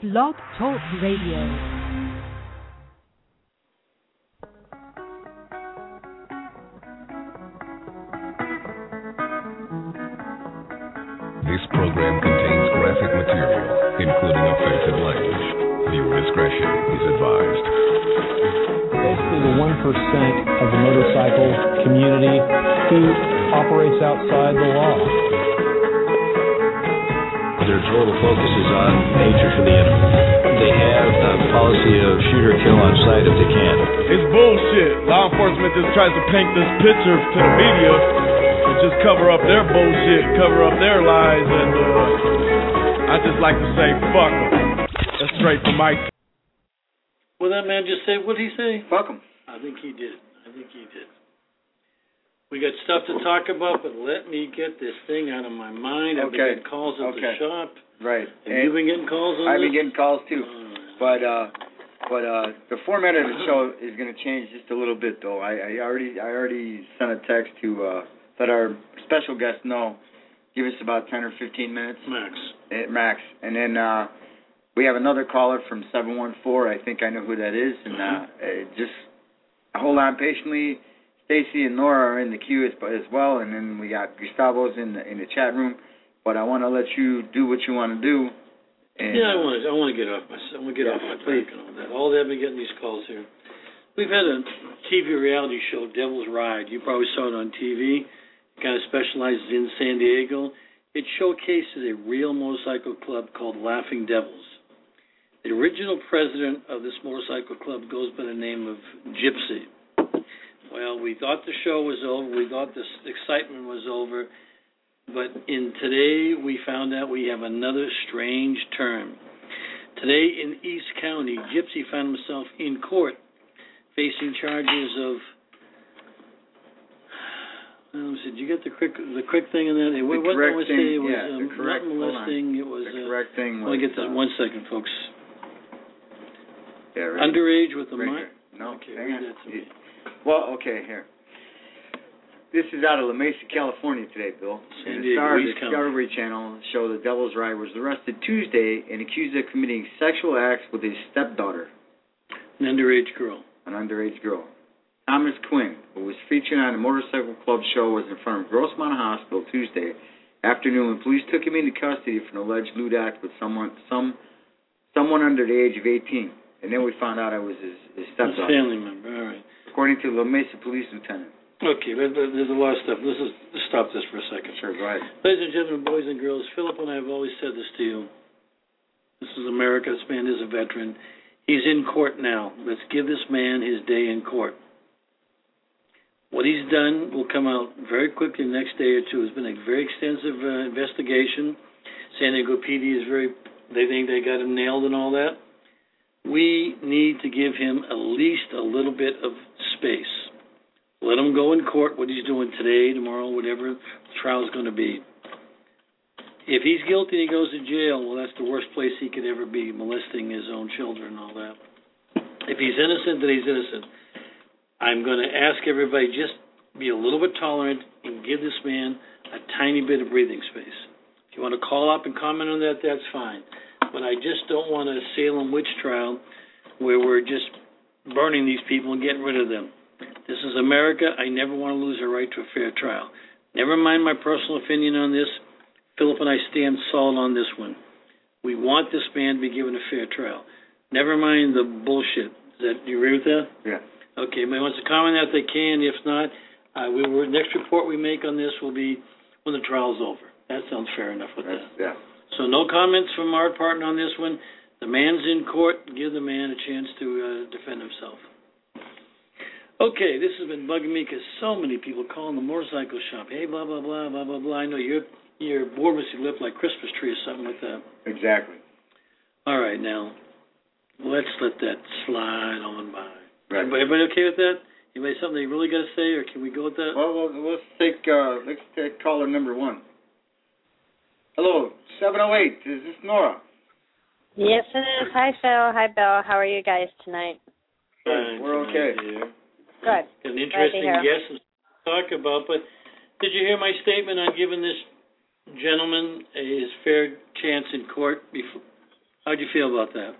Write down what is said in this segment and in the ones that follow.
Blog Talk Radio. This program contains graphic material, including offensive language. Viewer discretion is advised. Basically, the 1% of the motorcycle community who operates outside the law. Their total focus is on nature for the enemy. They have a policy of shoot or kill on sight if they can. It's bullshit. Law enforcement just tries to paint this picture to the media and just cover up their bullshit, cover up their lies, and I just like to say, fuck them. That's straight from Mike. Well, that man just said, what did he say? Fuck him. I think he did. We got stuff to talk about, but let me get this thing out of my mind. I've been getting calls at the shop. Right. Have you been getting calls on I've this? been getting calls too. But the format of the show is going to change just a little bit, though. I already sent a text to let our special guests know. Give us about 10 or 15 minutes. Max. And then we have another caller from 714. I think I know who that is. And just hold on patiently. Stacy and Nora are in the queue as well, and then we got Gustavo's in the chat room. But I want to let you do what you want to do. And, I want to get off my back and all that. All that, I've been getting these calls here. We've had a TV reality show, Devil's Ride. You probably saw it on TV. It kind of specializes in San Diego. It showcases a real motorcycle club called Laughing Devils. The original president of this motorcycle club goes by the name of Gypsy. Well, we thought the show was over. We thought the excitement was over. But today we found out we have another strange turn. Today in East County, Gypsy found himself in court facing charges of... did you get the quick thing in there? The correct thing, not molesting. It was the correct thing. Let me get that 1 second, folks. Yeah, right. Underage with a minor. No, okay, hang read on. that to me. Well, okay, here. This is out of La Mesa, California today, Bill. San And the Diego, star of the East County. Discovery Channel show The Devil's Ride was arrested Tuesday and accused of committing sexual acts with his stepdaughter. An underage girl. Thomas Quinn, who was featured on the Motorcycle Club show, was in front of Grossmont Hospital Tuesday afternoon when police took him into custody for an alleged lewd act with someone under the age of 18. And then we found out I was his stepdaughter. His family member, all right. According to La Mesa Police Lieutenant. Okay, there's a lot of stuff. Let's stop this for a second. Sure, go ahead. Ladies and gentlemen, boys and girls, Philip and I have always said this to you. This is America. This man is a veteran. He's in court now. Let's give this man his day in court. What he's done will come out very quickly the next day or two. It's been a very extensive investigation. San Diego PD they think they got him nailed and all that. We need to give him at least a little bit of space. Let him go in court, what he's doing today, tomorrow, whatever the trial's going to be. If he's guilty and he goes to jail, well, that's the worst place he could ever be, molesting his own children and all that. If he's innocent, then he's innocent. I'm going to ask everybody just be a little bit tolerant and give this man a tiny bit of breathing space. If you want to call up and comment on that, that's fine. But I just don't want a Salem witch trial where we're just burning these people and getting rid of them. This is America. I never want to lose a right to a fair trial. Never mind my personal opinion on this. Philip and I stand solid on this one. We want this man to be given a fair trial. Never mind the bullshit. Do you agree with that? Yeah. Okay, anybody wants to comment that, they can. If not, next report we make on this will be when the trial's over. That sounds fair enough with that. Yeah. So no comments from our partner on this one. The man's in court. Give the man a chance to defend himself. Okay, this has been bugging me because so many people calling the motorcycle shop. Hey, blah, blah, blah, blah, blah, blah. I know you're bored with your lip like Christmas tree or something like that. Exactly. All right, now, let's let that slide on by. Right. Everybody okay with that? Anybody something you really got to say, or can we go with that? Well, let's take caller number one. Hello, 708. Is this Nora? Yes, it is. Hi, Phil. Hi, Bill. How are you guys tonight? Fine, we're okay. Good. An interesting guest to talk about, but did you hear my statement on giving this gentleman his fair chance in court before, How'd you feel about that?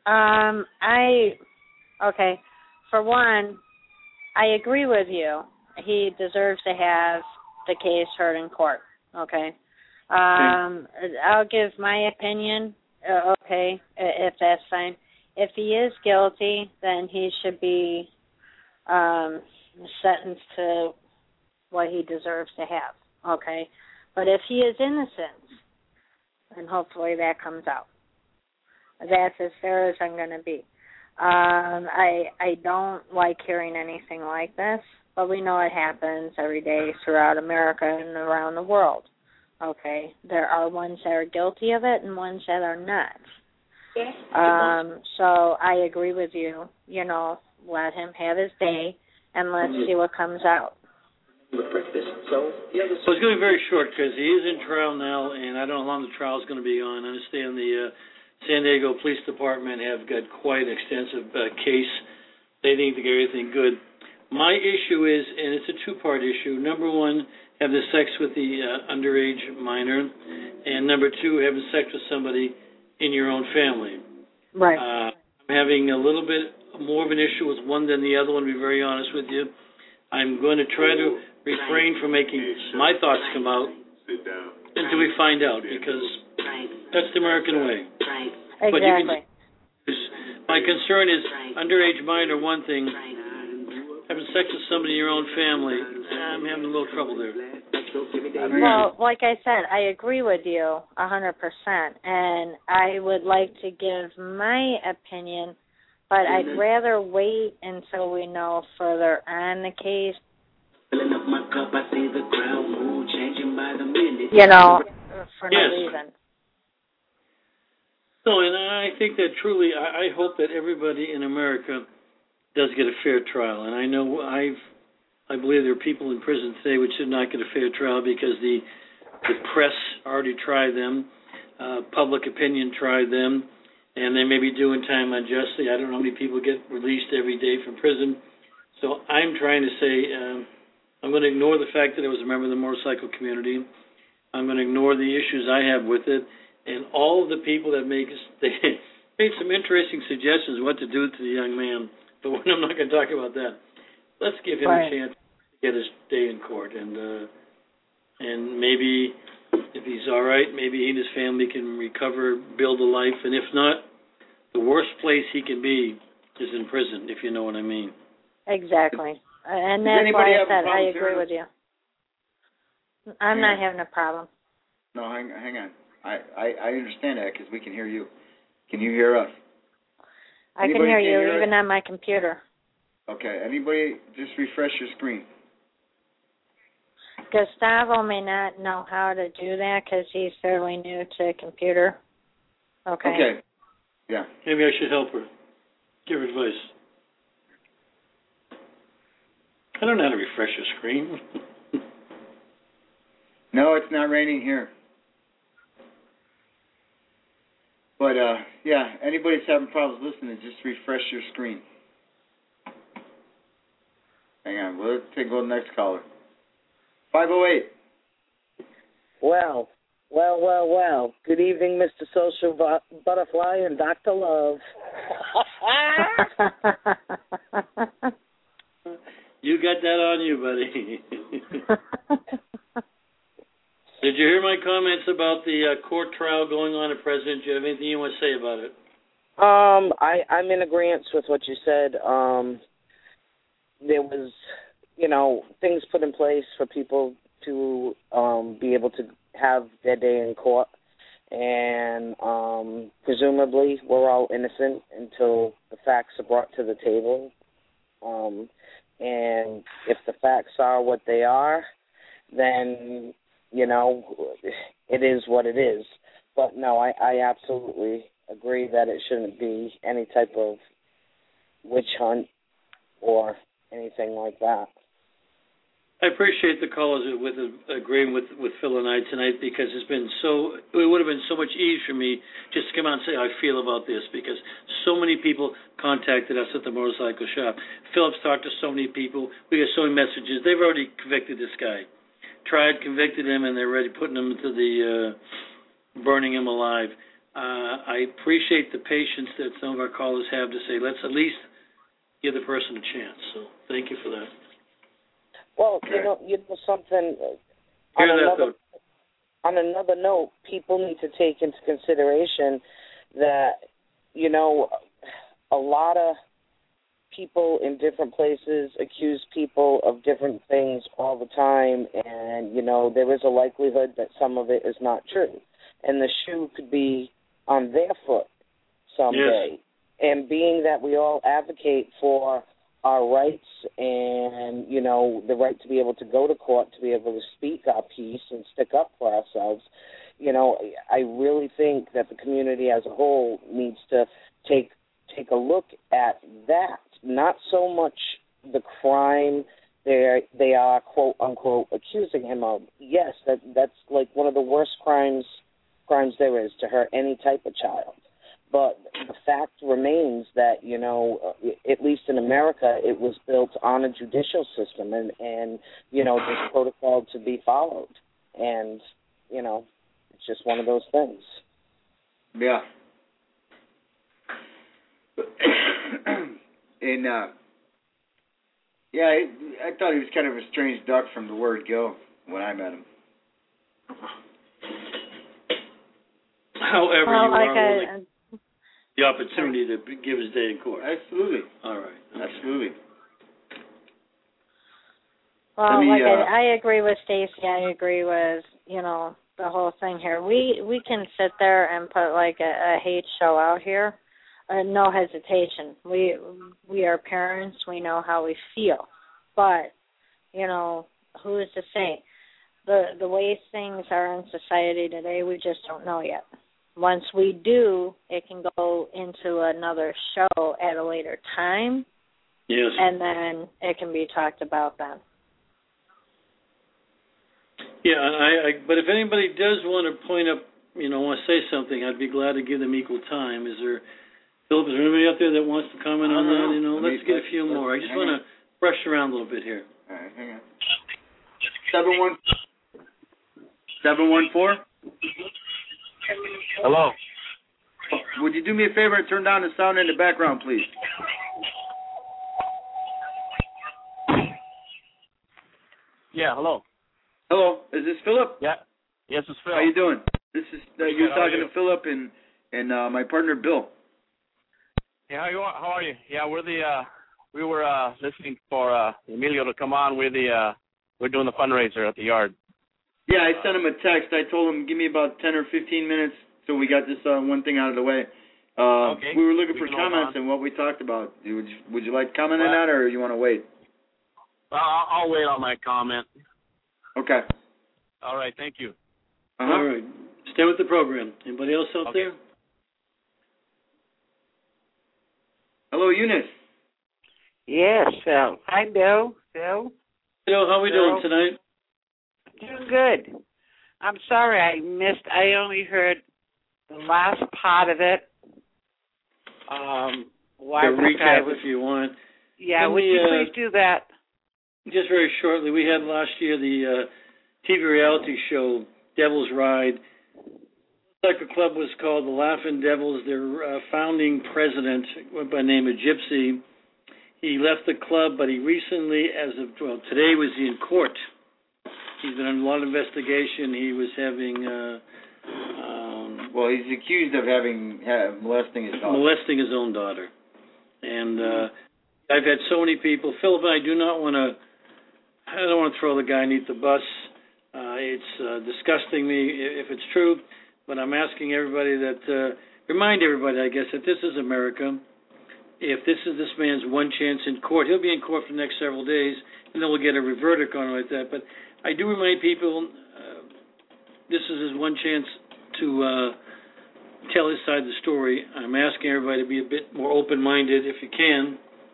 Okay. For one, I agree with you. He deserves to have the case heard in court. Okay. I'll give my opinion. Okay, if that's fine. If he is guilty, then he should be sentenced to what he deserves to have. Okay. But if he is innocent, then hopefully that comes out. That's as fair as I'm going to be. I don't like hearing anything like this, but we know it happens every day throughout America and around the world. Okay, there are ones that are guilty of it and ones that are not. So I agree with you. You know, let him have his day, and let's see what comes out. So it's going to be very short because he is in trial now, and I don't know how long the trial is going to be on. I understand the San Diego Police Department have got quite an extensive case. They need to get everything good. My issue is, and it's a two-part issue. Number one, have the sex with the underage minor, and number two, having sex with somebody in your own family. Right. I'm having a little bit more of an issue with one than the other one, to be very honest with you. I'm going to try to refrain from making my thoughts come out until we find out, because that's the American way. Exactly. But my concern is underage minor, one thing. Having sex with somebody in your own family, I'm having a little trouble there. Well, like I said, I agree with you 100%, and I would like to give my opinion, but I'd rather wait until we know further on the case. You know, for no reason. No, and I think that truly, I hope that everybody in America does get a fair trial. And I know I believe there are people in prison today which should not get a fair trial because the press already tried them, public opinion tried them, and they may be doing time unjustly. I don't know how many people get released every day from prison. So I'm trying to say I'm going to ignore the fact that I was a member of the motorcycle community. I'm going to ignore the issues I have with it. And all of the people that they made some interesting suggestions what to do to the young man, but I'm not going to talk about that. Let's give him a chance to get his day in court, and maybe if he's all right, maybe he and his family can recover, build a life, and if not, the worst place he can be is in prison, if you know what I mean. Exactly. And that's why I said I agree with you. I'm not having a problem. No, hang on. I understand that because we can hear you. Can you hear us? I can hear you even on my computer. Okay. Anybody just refresh your screen? Gustavo may not know how to do that because he's fairly new to a computer. Okay. Okay. Yeah. Maybe I should help her. Give her advice. I don't know how to refresh a screen. No, it's not raining here. But, yeah, anybody's having problems listening, just refresh your screen. Hang on, we'll go to the next caller. 508. Well. Good evening, Mr. Social Butterfly and Dr. Love. You got that on you, buddy. Did you hear my comments about the court trial going on at President? Do you have anything you want to say about it? I'm in agreement with what you said. There was, things put in place for people to be able to have their day in court, and presumably we're all innocent until the facts are brought to the table. And if the facts are what they are, then it is what it is. But no, I absolutely agree that it shouldn't be any type of witch hunt or anything like that. I appreciate the callers with agreeing with Phil and I tonight, because it would have been so much easier for me just to come out and say how I feel about this, because so many people contacted us at the motorcycle shop. Philip's talked to so many people. We got so many messages. They've already convicted this guy. Convicted him, and they're already putting him into the burning him alive. I appreciate the patience that some of our callers have to say, let's at least give the person a chance. So thank you for that. Well, you know something. On another note, people need to take into consideration that, you know, a lot of people in different places accuse people of different things all the time, and, you know, there is a likelihood that some of it is not true. And the shoe could be on their foot someday. Yes. And being that we all advocate for our rights and, you know, the right to be able to go to court, to be able to speak our piece and stick up for ourselves, you know, I really think that the community as a whole needs to take a look at that, not so much the crime they are, quote, unquote, accusing him of. Yes, that's like one of the worst crimes there is, to hurt any type of child. But the fact remains that, you know, at least in America, it was built on a judicial system and you know, there's protocol to be followed. And, you know, it's just one of those things. Yeah. And, yeah, I thought he was kind of a strange duck from the word go when I met him. However, you are willing the opportunity to give his day in court. Absolutely. All right. Okay. Absolutely. Well, I agree with Stacy. I agree with, you know, the whole thing here. We can sit there and put like a hate show out here, no hesitation. We are parents. We know how we feel, but you know, who is to say? The way things are in society today, we just don't know yet. Once we do, it can go into another show at a later time. Yes. And then it can be talked about then. Yeah, but if anybody does want to point up, you know, want to say something, I'd be glad to give them equal time. Is there, Philip, is there anybody out there that wants to comment on that? You know, let's get a few more. I just want to brush around a little bit here. All right, hang on. 714? Hello. Would you do me a favor and turn down the sound in the background, please? Yeah, hello. Hello, is this Philip? Yeah. Yes, it's Phil. How you doing? This is you're talking to Philip and my partner Bill. Yeah, how are you? Yeah, we were listening for Emilio to come on. We're doing the fundraiser at the yard. Yeah, I sent him a text. I told him give me about 10 or 15 minutes so we got this one thing out of the way. Okay. We were looking for comments on what we talked about. Would you like to comment on that, or you want to wait? I'll wait on my comment. Okay. All right, thank you. Uh-huh. All right. Stay with the program. Anybody else out there? Hello, Eunice. Yes, Phil. Hi, Bill. Phil. Hello, how are we doing tonight? Doing good. I'm sorry I only heard the last part of it. Recap if you want. Yeah, would you please do that? Just very shortly, we had last year the TV reality show, Devil's Ride. The Cycle Club was called the Laughing Devils. Their founding president went by the name of Gypsy. He left the club, but he recently, today was he in court. He's been under a lot of investigation. He was having... he's accused of molesting his daughter. Molesting his own daughter. And I've had so many people... Philip and I don't want to throw the guy underneath the bus. It's disgusting me if it's true, but I'm asking everybody remind everybody, I guess, that this is America. If this is this man's one chance in court, he'll be in court for the next several days, and then we'll get a verdict on it like that. But I do remind people this is his one chance to tell his side of the story. I'm asking everybody to be a bit more open-minded if you can,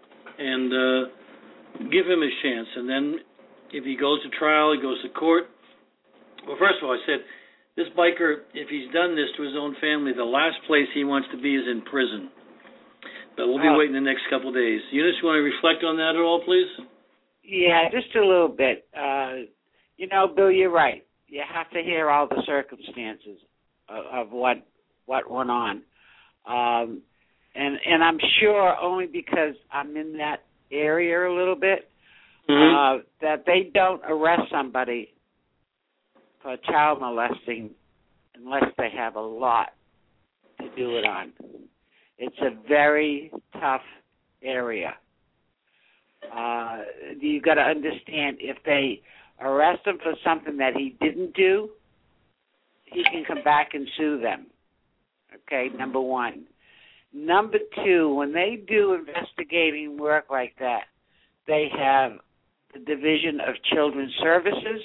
and give him his chance. And then if he goes to trial, he goes to court. Well, first of all, I said, this biker, if he's done this to his own family, the last place he wants to be is in prison. But we'll be waiting the next couple of days. Eunice, you want to reflect on that at all, please? Yeah, just a little bit. Bill, you're right. You have to hear all the circumstances of what what went on. And I'm sure only because I'm in that area a little bit, that they don't arrest somebody for child molesting unless they have a lot to do it on. It's a very tough area. You got to understand, if they arrest him for something that he didn't do, he can come back and sue them. Okay, number one. Number two, when they do investigating work like that, they have the Division of Children's Services.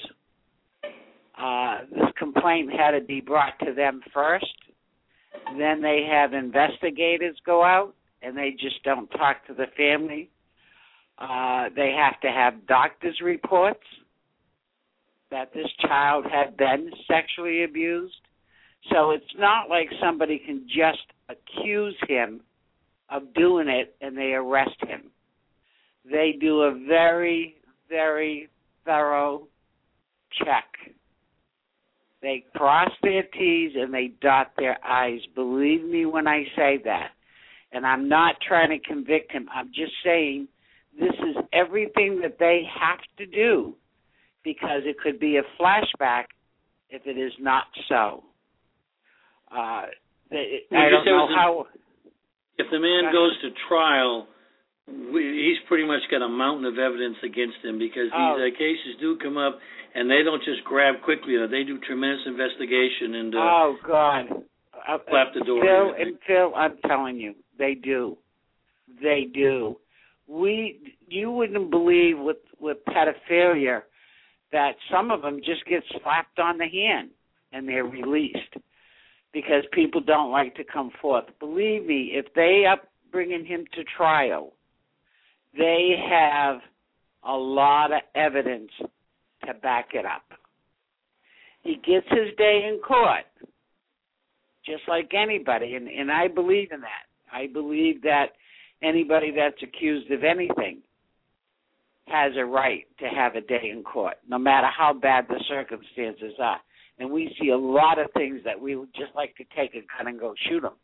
This complaint had to be brought to them first. Then they have investigators go out, and they just don't talk to the family. They have to have doctor's reports that this child had been sexually abused. So it's not like somebody can just accuse him of doing it and they arrest him. They do a very, very thorough check. They cross their T's and they dot their I's. Believe me when I say that. And I'm not trying to convict him. I'm just saying this is everything that they have to do, because it could be a flashback if it is not so. I don't know how. If the man goes to trial, he's pretty much got a mountain of evidence against him, because these cases do come up, and they don't just grab quickly. They do tremendous investigation and God, slap the door. Phil, I'm telling you, they do. They do. You wouldn't believe with pedophilia that some of them just get slapped on the hand and they're released because people don't like to come forth. Believe me, if they are bringing him to trial, they have a lot of evidence to back it up. He gets his day in court, just like anybody, and I believe in that. I believe that anybody that's accused of anything has a right to have a day in court, no matter how bad the circumstances are. And we see a lot of things that we would just like to take a gun and go shoot them.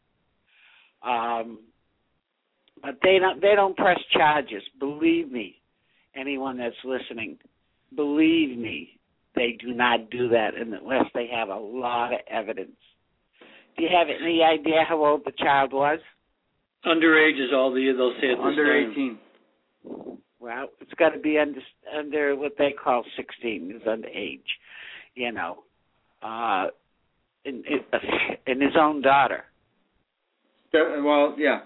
But they don't press charges. Believe me, anyone that's listening, believe me, they do not do that unless they have a lot of evidence. Do you have any idea how old the child was? Underage is all they'll say at this under time. 18. Well, it's got to be under what they call 16, is underage, you know, in his own daughter. Well, yeah.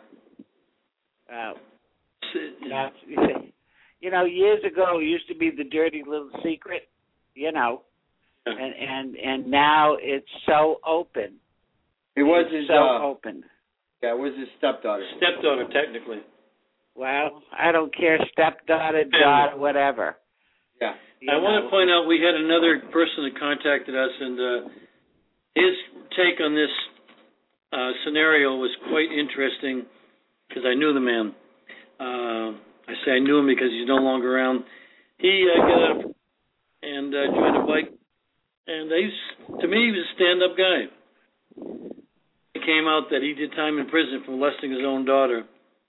You know, years ago it used to be the dirty little secret, you know, and now it's so open. It was open. Yeah, it was his stepdaughter. Stepdaughter, technically. Well, I don't care, stepdaughter, daughter, whatever. Yeah. I want to point out we had another person that contacted us, and his take on this scenario was quite interesting, because I knew the man. I say I knew him because he's no longer around. He got up and joined a bike, and to me, he was a stand-up guy. It came out that he did time in prison for molesting his own daughter.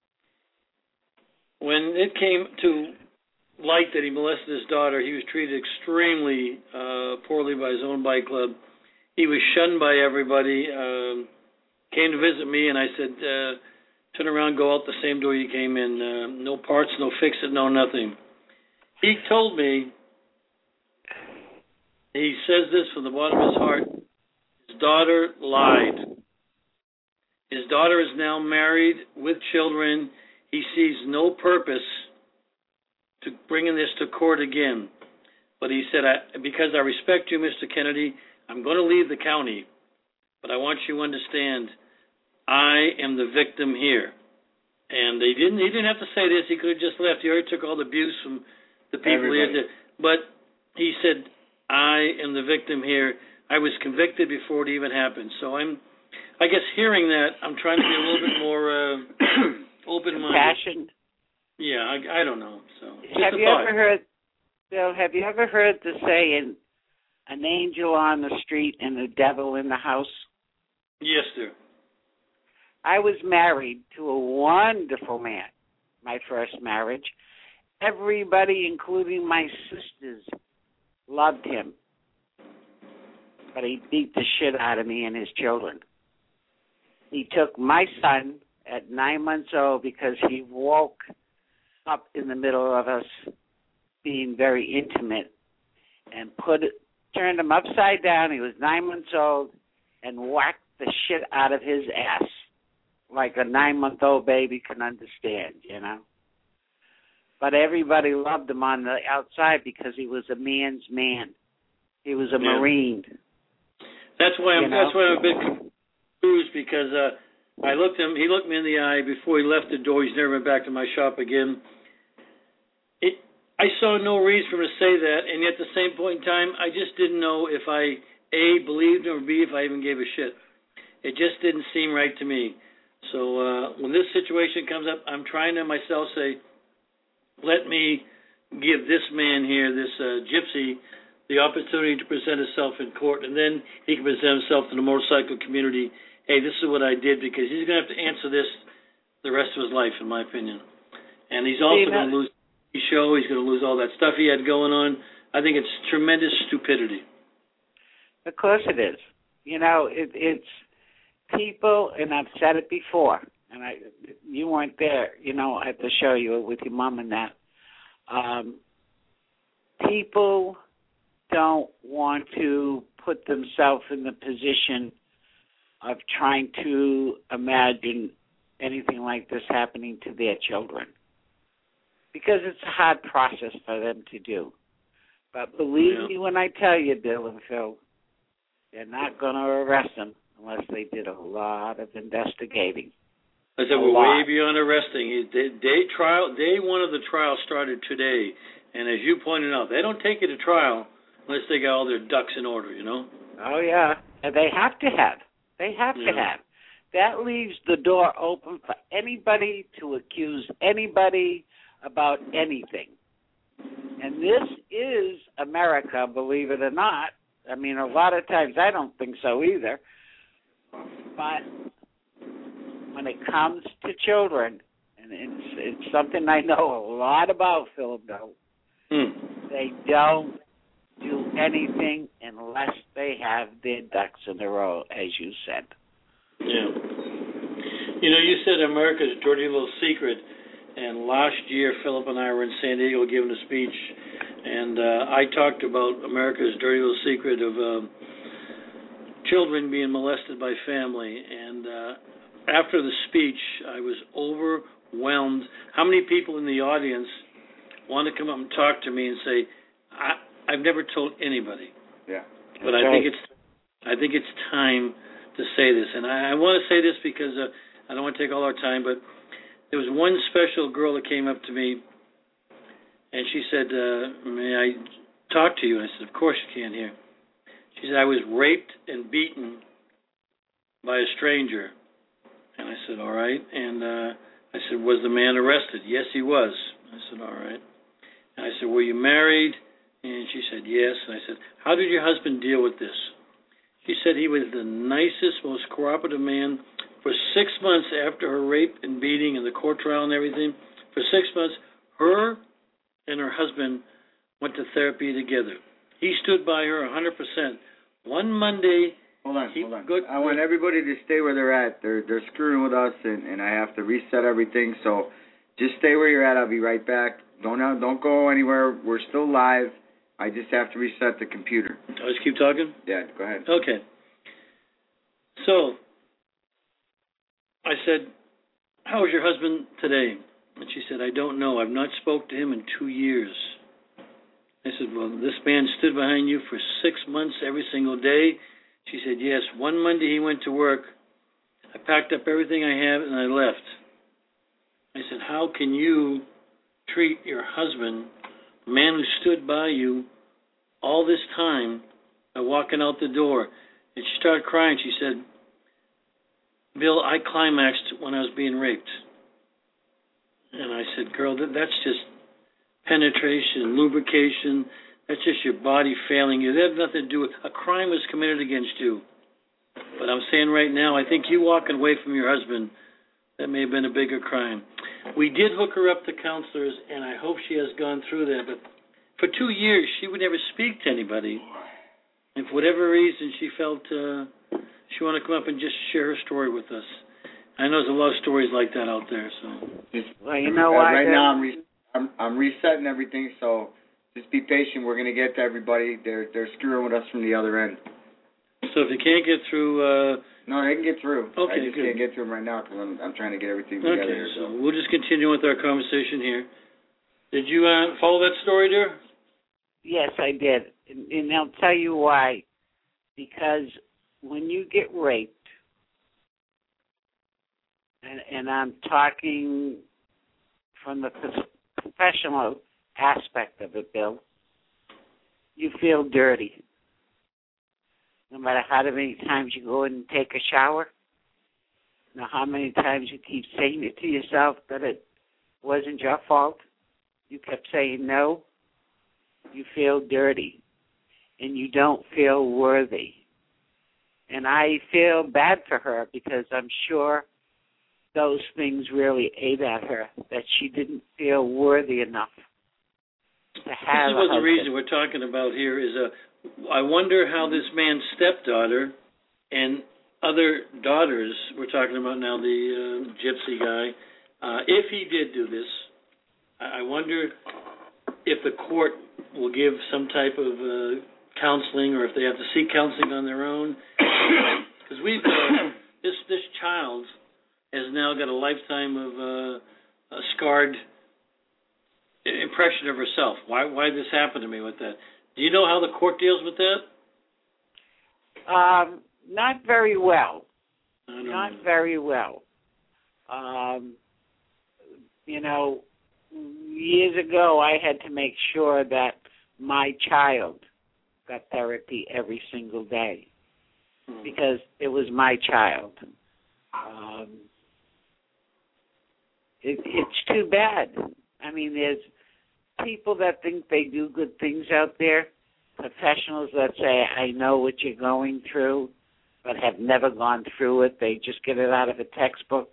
When it came to light that he molested his daughter, he was treated extremely poorly by his own bike club. He was shunned by everybody. Came to visit me, and I said, turn around, go out the same door you came in. No parts, no fix-it, no nothing. He told me, he says this from the bottom of his heart, his daughter lied. His daughter is now married with children. He sees no purpose to bringing this to court again. But he said, because I respect you, Mr. Kennedy, I'm going to leave the county. But I want you to understand, I am the victim here. And he didn't have to say this. He could have just left. He already took all the abuse from the people he had to. But he said, I am the victim here. I was convicted before it even happened. So I guess hearing that, I'm trying to be a little bit more open-minded. Passion. Yeah, I don't know. So have you ever heard, Bill? Have you ever heard the saying, "An angel on the street and the devil in the house"? Yes, sir. I was married to a wonderful man, my first marriage. Everybody, including my sisters, loved him. But he beat the shit out of me and his children. He took my son at 9 months old because he woke up in the middle of us being very intimate and turned him upside down. He was 9 months old and whacked the shit out of his ass like a 9-month-old baby can understand, you know. But everybody loved him on the outside because he was a man's man. He was a Marine. That's why I'm a bit confused because I looked him. He looked me in the eye before he left the door. He's never been back to my shop again. I saw no reason for him to say that, and yet at the same point in time, I just didn't know if I A, believed him, or B, if I even gave a shit. It just didn't seem right to me. So when this situation comes up, I'm trying to myself say, let me give this man here, this gypsy, the opportunity to present himself in court, and then he can present himself to the motorcycle community. Hey, this is what I did, because he's going to have to answer this the rest of his life, in my opinion. And he's also going to lose the show. He's going to lose all that stuff he had going on. I think it's tremendous stupidity. Of course it is. You know, it's people, and I've said it before, and you weren't there, you know, at the show. You were with your mom and that. People don't want to put themselves in the position of trying to imagine anything like this happening to their children, because it's a hard process for them to do. But believe me when I tell you, Bill and Phil, they're not going to arrest them unless they did a lot of investigating. I said we're way beyond arresting. Day one of the trial started today, and as you pointed out, they don't take you to trial unless they got all their ducks in order, you know? Oh, yeah. And they have to have. They have to have. That leaves the door open for anybody to accuse anybody about anything. And this is America, believe it or not. I mean, a lot of times I don't think so either. But when it comes to children, and it's something I know a lot about, Philip, though, they don't do anything unless they have their ducks in a row, as you said. Yeah. You know, you said America's dirty little secret, and last year Philip and I were in San Diego giving a speech, and I talked about America's dirty little secret of children being molested by family, and after the speech, I was overwhelmed. How many people in the audience want to come up and talk to me and say, I've never told anybody. Yeah. But I think it's time to say this. And I want to say this because I don't want to take all our time, but there was one special girl that came up to me, and she said, may I talk to you? And I said, of course you can here. She said, I was raped and beaten by a stranger. And I said, all right. And I said, was the man arrested? Yes, he was. I said, all right. And I said, were you married? And she said, yes. And I said, how did your husband deal with this? She said he was the nicest, most cooperative man. For 6 months after her rape and beating and the court trial and everything, for 6 months, her and her husband went to therapy together. He stood by her 100%. One Monday... Hold on. I want everybody to stay where they're at. They're screwing with us, and I have to reset everything. So just stay where you're at. I'll be right back. Don't go anywhere. We're still live. I just have to reset the computer. I'll just keep talking? Yeah, go ahead. Okay. So I said, how is your husband today? And she said, I don't know. I've not spoke to him in 2 years. I said, well, this man stood behind you for 6 months every single day. She said, yes. One Monday he went to work. I packed up everything I had and I left. I said, how can you treat your husband, a man who stood by you all this time, by walking out the door? And she started crying. She said, Bill, I climaxed when I was being raped. And I said, girl, that's just penetration, lubrication. That's just your body failing you. That has nothing to do with... A crime was committed against you. But I'm saying right now, I think you walking away from your husband, that may have been a bigger crime. We did hook her up to counselors, and I hope she has gone through that. But for 2 years, she would never speak to anybody. And for whatever reason, she felt she wanted to come up and just share her story with us. I know there's a lot of stories like that out there. So, well, you know what? Right now, I'm resetting everything. So just be patient. We're gonna get to everybody. They're screwing with us from the other end. So if you can't get through, no, they can get through. Okay, I just good. can't get to them right now because I'm trying to get everything together. Okay, here, so we'll just continue with our conversation here. Did you follow that story, dear? Yes, I did, and I'll tell you why. Because when you get raped, and I'm talking from the professional aspect of it, Bill, you feel dirty. No matter how many times you go in and take a shower, no how many times you keep saying it to yourself that it wasn't your fault, you kept saying no, you feel dirty, and you don't feel worthy. And I feel bad for her because I'm sure those things really ate at her, that she didn't feel worthy enough to have This is what the reason we're talking about here is I wonder how this man's stepdaughter and other daughters, we're talking about now the gypsy guy, if he did do this, I wonder if the court will give some type of counseling or if they have to seek counseling on their own. Because we've this child has now got a lifetime of a scarred impression of herself. Why this happened to me with that? Do you know how the court deals with that? Not very well. Not very well. Years ago I had to make sure that my child got therapy every single day because it was my child. It's too bad. I mean, there's people that think they do good things out there, professionals that say, I know what you're going through, but have never gone through it. They just get it out of a textbook.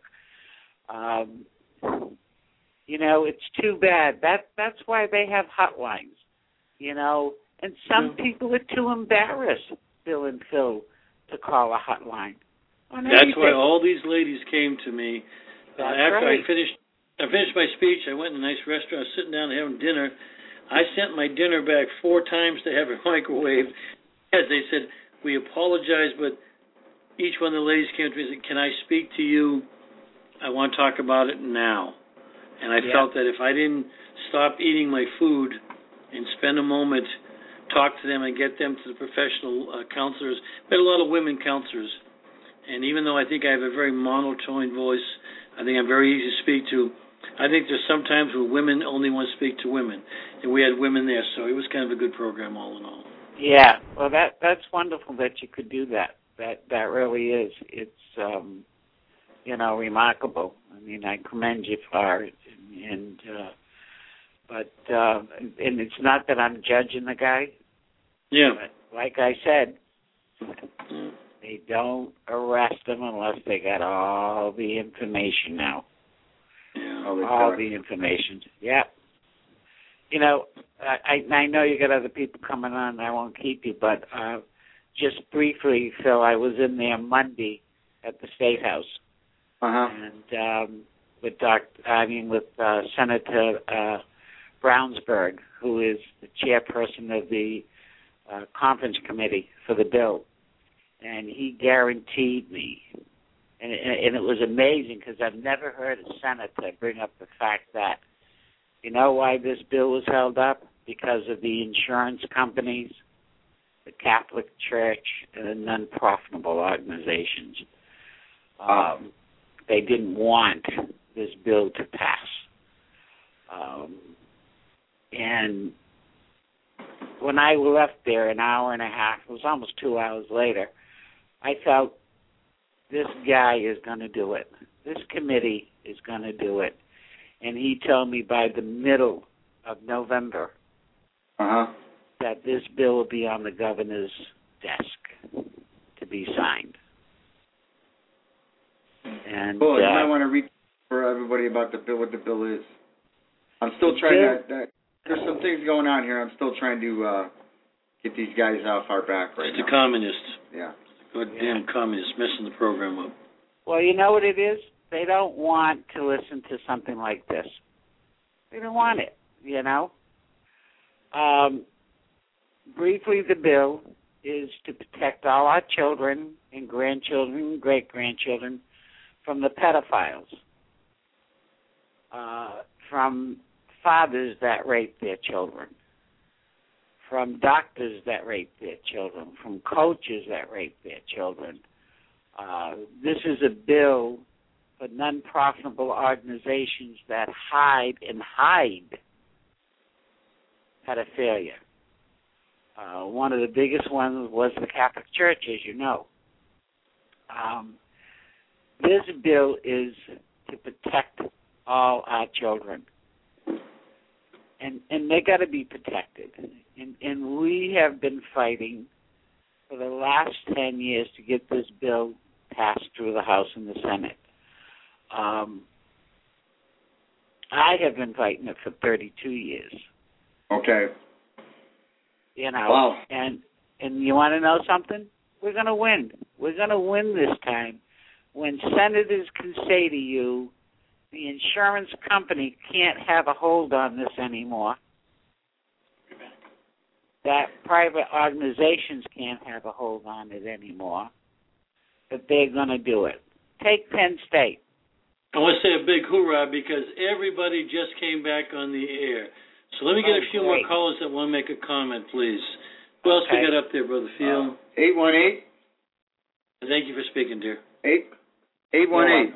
It's too bad. That's why they have hotlines, and some people are too embarrassed, Bill and Phil, to call a hotline. That's why all these ladies came to me. After right. I finished my speech, I went in a nice restaurant, sitting down having dinner. I sent my dinner back 4 times to have it microwaved. As they said, we apologize, but each one of the ladies came to me and said, can I speak to you? I want to talk about it now. And I felt that if I didn't stop eating my food and spend a moment, talk to them and get them to the professional counselors, we had a lot of women counselors. And even though I think I have a very monotone voice, I think I'm very easy to speak to, I think there's sometimes where women only want to speak to women. And we had women there, so it was kind of a good program all in all. Yeah, well, that's wonderful that you could do that. That really is. It's, remarkable. I mean, I commend you for it. But it's not that I'm judging the guy. Yeah. But like I said, they don't arrest him unless they got all the information now. Yeah. All the information. Yeah. I know you got other people coming on. I won't keep you, but just briefly, Phil, I was in there Monday at the State House. And with Senator Brownsburg, who is the chairperson of the conference committee for the bill, and he guaranteed me, and it was amazing because I've never heard a senator bring up the fact that, you know why this bill was held up? Because of the insurance companies, the Catholic Church, and the non-profitable organizations. They didn't want this bill to pass. And when I left there an hour and a half, it was almost 2 hours later, I felt this guy is going to do it. This committee is going to do it. And he told me by the middle of November that this bill will be on the governor's desk to be signed. And you might want to read for everybody about the bill, what the bill is. I'm still trying to. There's some things going on here. I'm still trying to get these guys off our back right now. It's the communists. Yeah. Goddamn communists messing the program up. Well, you know what it is? They don't want to listen to something like this. They don't want it, you know? Briefly, the bill is to protect all our children and grandchildren and great-grandchildren from the pedophiles, from fathers that rape their children, from doctors that rape their children, from coaches that rape their children. This is a bill for non-profitable organizations that hide pedophilia. One of the biggest ones was the Catholic Church, as you know. This bill is to protect all our children. And they got to be protected. And we have been fighting for the last 10 years to get this bill passed through the House and the Senate. I have been fighting it for 32 years. Okay. You know, wow. And you want to know something? We're going to win. We're going to win this time. When senators can say to you, the insurance company can't have a hold on this anymore, that private organizations can't have a hold on it anymore, that they're going to do it. Take Penn State. I want to say a big hoorah because everybody just came back on the air. So let me get a few more callers that want to make a comment, please. Who else we got up there, Brother Field? 818. Thank you for speaking, dear. 818.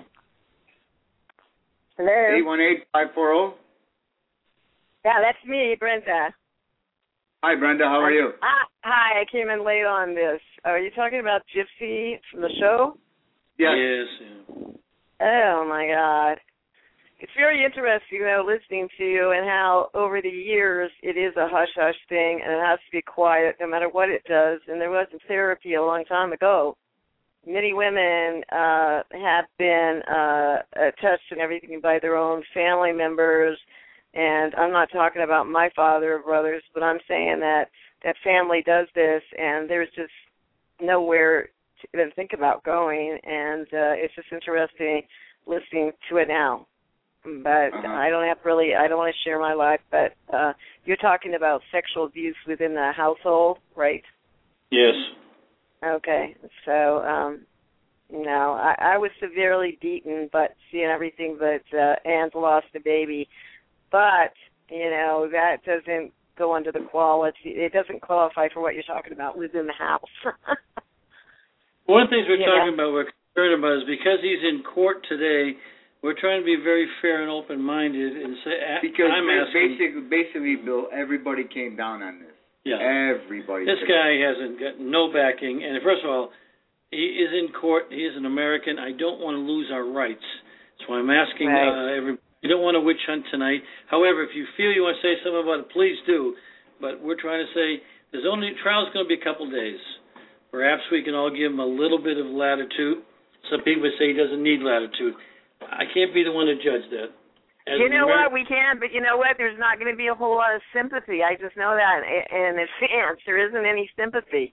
Hello. 818-540. Yeah, that's me, Brenda. Hi, Brenda. How are you? Hi, I came in late on this. Are you talking about Gypsy from the show? Yes. Yes. Oh, my God. It's very interesting, though, listening to you and how over the years it is a hush-hush thing and it has to be quiet no matter what it does. And there wasn't therapy a long time ago. Many women have been touched and everything by their own family members. And I'm not talking about my father or brothers, but I'm saying that family does this and there's just nowhere to even think about going. And it's just interesting listening to it now. But I don't want to share my life, but you're talking about sexual abuse within the household, right? Yes. Okay. So, no, I was severely beaten, but seeing everything, but Anne's lost a baby. But, you know, that doesn't go under the quality. It doesn't qualify for what you're talking about within the house. One of the things we're talking about, we're concerned about, is because he's in court today, we're trying to be very fair and open-minded and say, because I'm asking, basically, Bill, everybody came down on this. Yeah. Everybody. This guy hasn't got no backing. And first of all, he is in court. He is an American. I don't want to lose our rights. So I'm asking everybody. You don't want to witch hunt tonight. However, if you feel you want to say something about it, please do. But we're trying to say trial's going to be a couple days. Perhaps we can all give him a little bit of latitude. Some people say he doesn't need latitude. I can't be the one to judge that. You know what? We can, but you know what? There's not going to be a whole lot of sympathy. I just know that in advance. There isn't any sympathy.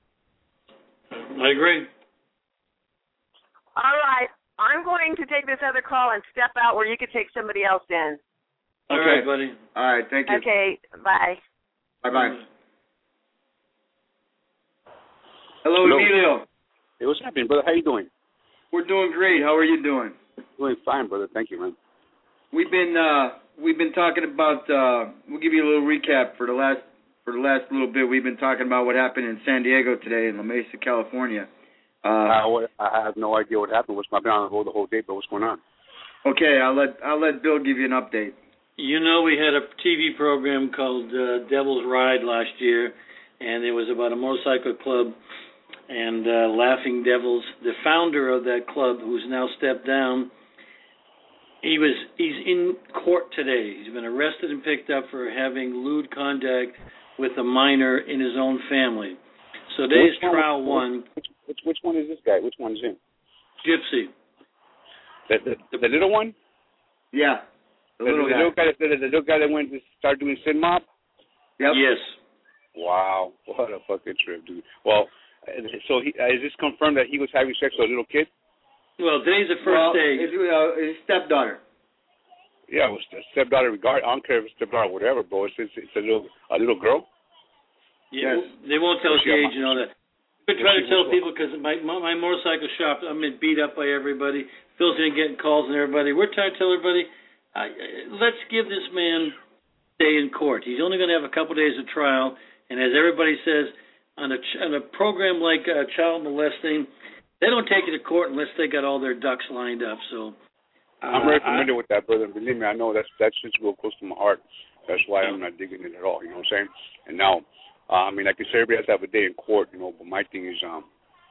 I agree. All right. I'm going to take this other call and step out where you could take somebody else in. All right, buddy. All right, thank you. Okay, bye. Bye-bye. Hello, Emilio. Hey, what's happening, brother? How you doing? We're doing great. How are you doing? Doing fine, brother. Thank you, man. We've been talking about. We'll give you a little recap for the last little bit. We've been talking about what happened in San Diego today in La Mesa, California. I have no idea what happened. I've been on the road the whole day, but what's going on? Okay, I'll let Bill give you an update. You know, we had a TV program called Devil's Ride last year, and it was about a motorcycle club and Laughing Devils. The founder of that club, who's now stepped down, he's in court today. He's been arrested and picked up for having lewd contact with a minor in his own family. So today's trial one. Which one is this guy? Which one is him? Gypsy. The little one? Yeah. The little guy that went to start doing Sin Mob? Yep. Yes. Wow. What a fucking trip, dude. Well, so is this confirmed that he was having sex with a little kid? Well, today's the first day. His stepdaughter. Yeah, it was a stepdaughter. I don't care if it's stepdaughter or whatever, bro. It's a little girl. Yeah, yes. They won't tell us the age and all that. I've been trying to tell people because my motorcycle shop, I'm being beat up by everybody. Phil's been getting calls and everybody. We're trying to tell everybody, let's give this man a day in court. He's only going to have a couple days of trial, and as everybody says, on a program like child molesting, they don't take you to court unless they got all their ducks lined up. So I'm very familiar with that, brother. Believe me, I know that's just real close to my heart. That's why I'm not digging it at all. You know what I'm saying? And now, I mean, I can say everybody has to have a day in court, you know. But my thing is, that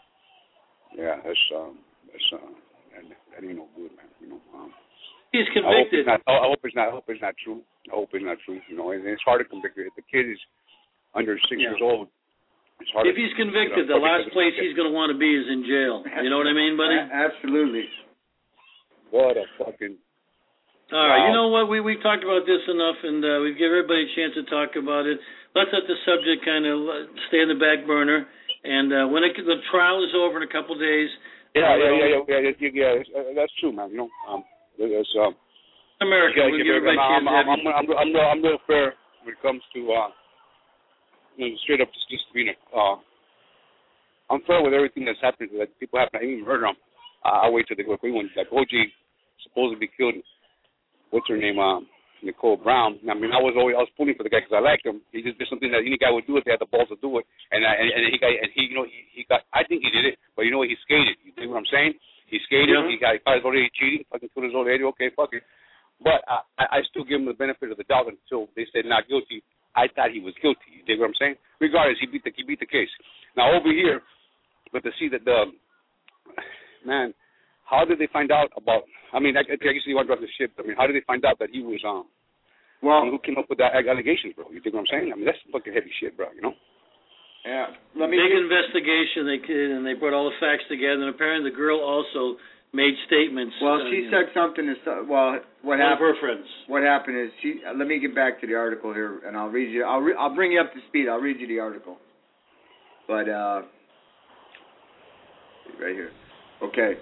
ain't no good, man. You know. He's convicted. I hope it's not true. I hope it's not true. You know, and it's hard to convict. If the kid is under 6 years old, it's hard. If he's convicted, the last place he's going to want to be is in jail. You know what I mean, buddy? Absolutely. What a fucking. All right, you know what? We've talked about this enough, and we've given everybody a chance to talk about it. Let's let the subject kind of stay in the back burner, and when the trial is over in a couple of days. Yeah. That's true, man. You know, there's America. We give everybody a chance. I'm real fair when it comes to straight up just being I'm fair with everything that's happening. That people happen. I even murder them. I wait till they go quick one. Like OG supposedly killed. What's her name? Nicole Brown. I mean, I was pulling for the guy because I liked him. He just did something that any guy would do if they had the balls to do it. And he got. I think he did it, but you know what? He skated. You think what I'm saying? He skated. Yeah. He got his old lady cheating. Fucking killed his old lady. Okay, fuck it. But I still give him the benefit of the doubt until they said not guilty. I thought he was guilty. You dig what I'm saying? Regardless, he beat the case. Now over here, but to see that man, how did they find out about? I mean, I guess you want to drop the shit. I mean, how did they find out that he was who came up with that allegations, bro? You think what I'm saying? I mean, that's fucking heavy shit, bro. You know? Yeah. Big investigation. They brought all the facts together, and apparently the girl also made statements. Well, she said something. What one happened? Of her friends. What happened is let me get back to the article here, and I'll read you. I'll bring you up to speed. I'll read you the article. But right here. Okay.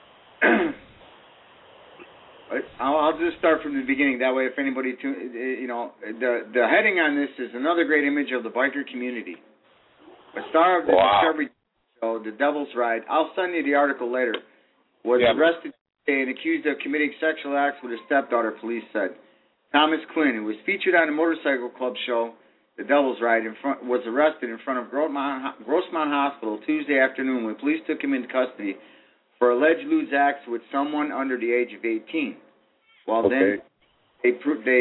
I'll just start from the beginning. That way, if anybody, the heading on this is another great image of the biker community. A star of the Discovery show, The Devil's Ride. I'll send you the article later. Was arrested today and accused of committing sexual acts with his stepdaughter. Police said. Thomas Quinn, who was featured on the motorcycle club show, The Devil's Ride, was arrested in front of Grossmont Hospital Tuesday afternoon when police took him into custody for alleged lewd acts with someone under the age of 18. Well, then it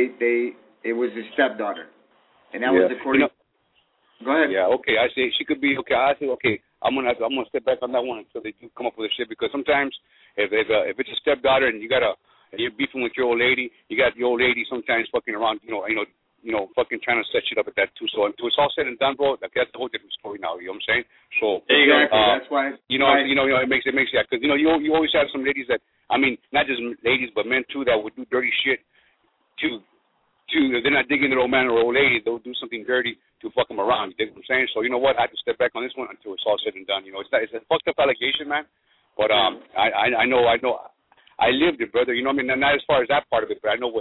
was his stepdaughter, and that was according. Go ahead. Yeah. Okay. I say she could be okay. I say okay. I'm gonna step back on that one until they do come up with a shit, because sometimes if it's a stepdaughter and you're beefing with your old lady, you got your old lady sometimes fucking around, fucking trying to set shit up at that too. So until it's all said and done, bro, that's a whole different story now. You know what I'm saying? So exactly. That's why. It makes that, because you always have some ladies that, I mean, not just ladies but men too, that would do dirty shit to if they're not digging their old man or old lady, they'll do something dirty to fuck them around. You dig what I'm saying? So you know what? I have to step back on this one until it's all said and done. It's a fucked up allegation, man. But I know. I lived it, brother. You know what I mean? Not as far as that part of it, but I know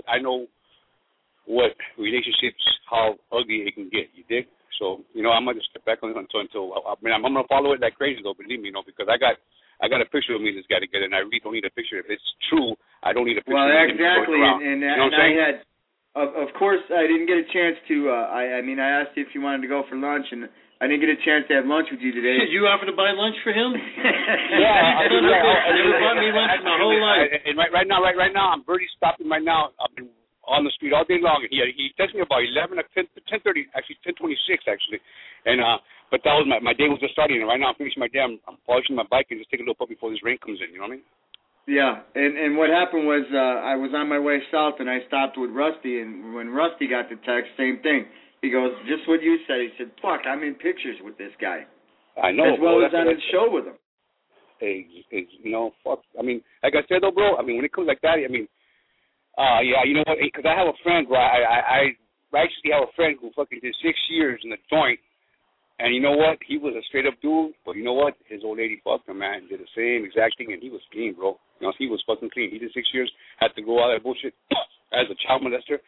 what relationships, how ugly it can get. You dig? So I'm gonna just step back on it until I'm gonna follow it like crazy though. Believe me, because I got a picture of me and this guy together, and I really don't need a picture. If it's true, I don't need a picture. Well, of exactly, and I had. Of course, I didn't get a chance to. I asked you if you wanted to go for lunch, and I didn't get a chance to have lunch with you today. Did you offer to buy lunch for him? Yeah, I never bought me lunch in my whole life. And right now, I'm barely stopping right now. I've been on the street all day long, and he texted me about 10:30, actually 10:26 actually, and but that was my day was just starting, and right now I'm finishing my day. I'm polishing my bike and just taking a little pup before this rain comes in. You know what I mean? Yeah, and what happened was I was on my way south, and I stopped with Rusty, and when Rusty got the text, same thing. He goes, just what you said. He said, fuck, I'm in pictures with this guy. I know. As well as on the show with him. fuck. I mean, like I said though, bro. I mean, when it comes like that, I mean, yeah, you know what? Because I have a friend, bro. I actually have a friend who fucking did 6 years in the joint, and you know what? He was a straight up dude, but you know what? His old lady fucked him, man. Did the same exact thing, and he was clean, bro. You know, he was fucking clean. He did 6 years, had to go all that bullshit as a child molester,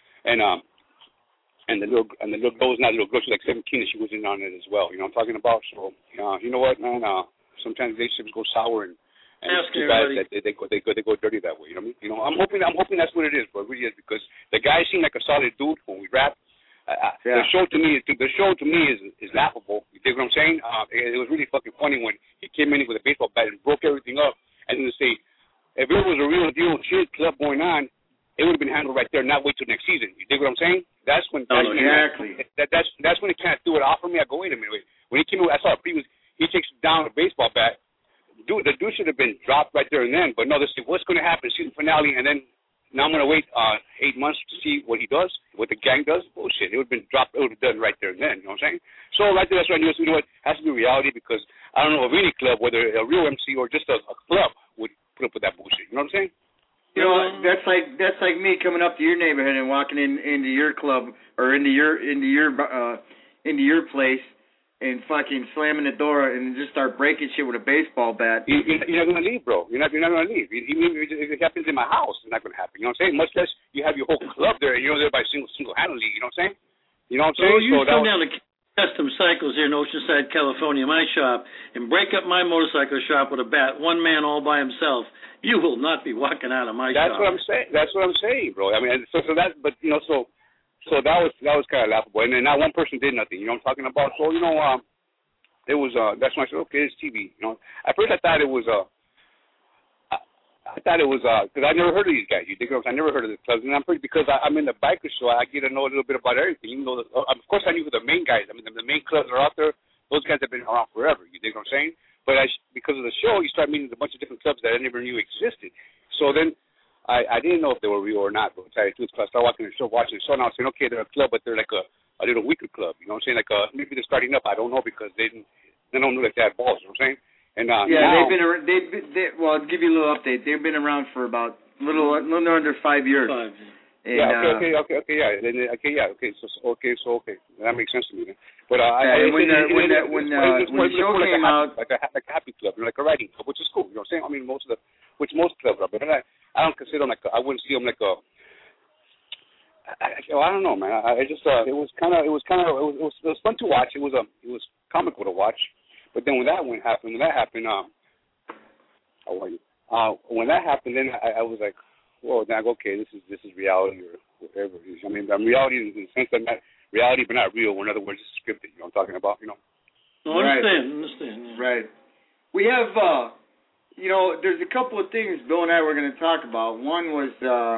and the little girl was not a little girl. She was like 17, and she was in on it as well. You know what I'm talking about? So, you know what, man? Sometimes relationships go sour, and it's too bad that they go dirty that way. You know what I mean? You know, I'm hoping that's what it is, bro. It really is, because the guy seemed like a solid dude when we rapped. The show to me is laughable. You dig what I'm saying? It was really fucking funny when he came in with a baseball bat and broke everything up, and then to say, if it was a real deal shit club going on, it would have been handled right there, not wait till next season. You dig what I'm saying? That's when exactly. That's when it kind of threw it off for me. I go, wait a minute. When he came in, I saw a previous. He takes down a baseball bat. The dude should have been dropped right there and then. But no, they say, what's going to happen? Season finale, and then now I'm going to wait 8 months to see what he does, what the gang does. Bullshit. It would have been dropped. It would have done right there and then. You know what I'm saying? So right there, that's why I knew. You know what? It has to be reality, because I don't know of any club, whether a real MC or just a club, would put up with that bullshit. You know what I'm saying? You know, that's like me coming up to your neighborhood and walking into your club or into your place and fucking slamming the door and just start breaking shit with a baseball bat. You're not gonna leave, bro. You're not gonna leave. Even if it happens in my house, it's not gonna happen. You know what I'm saying? Much less you have your whole club there and you're there by single-handedly. You know what I'm saying? You know what I'm saying? So you come down to Custom Cycles here in Oceanside, California, my shop, and break up my motorcycle shop with a bat, one man all by himself. You will not be walking out of my shop. That's what I'm saying. That's what I'm saying, bro. I mean, so that, but you know, so that was kind of laughable. And then not one person did nothing. You know what I'm talking about? So you know, it was that's when I said, okay, it's TV. You know, at first I thought it was because I never heard of these guys. You think I never heard of the clubs, and I'm pretty because I'm in the biker show. I get to know a little bit about everything. Even though, of course, I knew who the main guys. I mean, the main clubs are out there. Those guys have been around forever. You think what I'm saying? But because of the show, you start meeting a bunch of different clubs that I never knew existed. So then I didn't know if they were real or not. But I started watching the show, and I was saying, okay, they're a club, but they're like a little weaker club. You know what I'm saying? Like maybe they're starting up. I don't know because they don't look like they have balls. You know what I'm saying? And now, well, I'll give you a little update. They've been around for about a little under 5 years. And, okay. So that makes sense to me. Then. But when the show came out, like a happy club, like a writing club, which is cool. You know what I'm saying? I mean, most clubs are, but I don't consider them I wouldn't see them like a. I don't know, man. It was fun to watch. It was comical to watch. But then when that happened, when that happened, then I was like, well, now okay, this is reality or whatever it is. I mean, reality in the sense that not reality, but not real. Or in other words, it's scripted. You know what I'm talking about? You know. No, I understand. Yeah. Right. We have, there's a couple of things Bill and I were going to talk about. One was.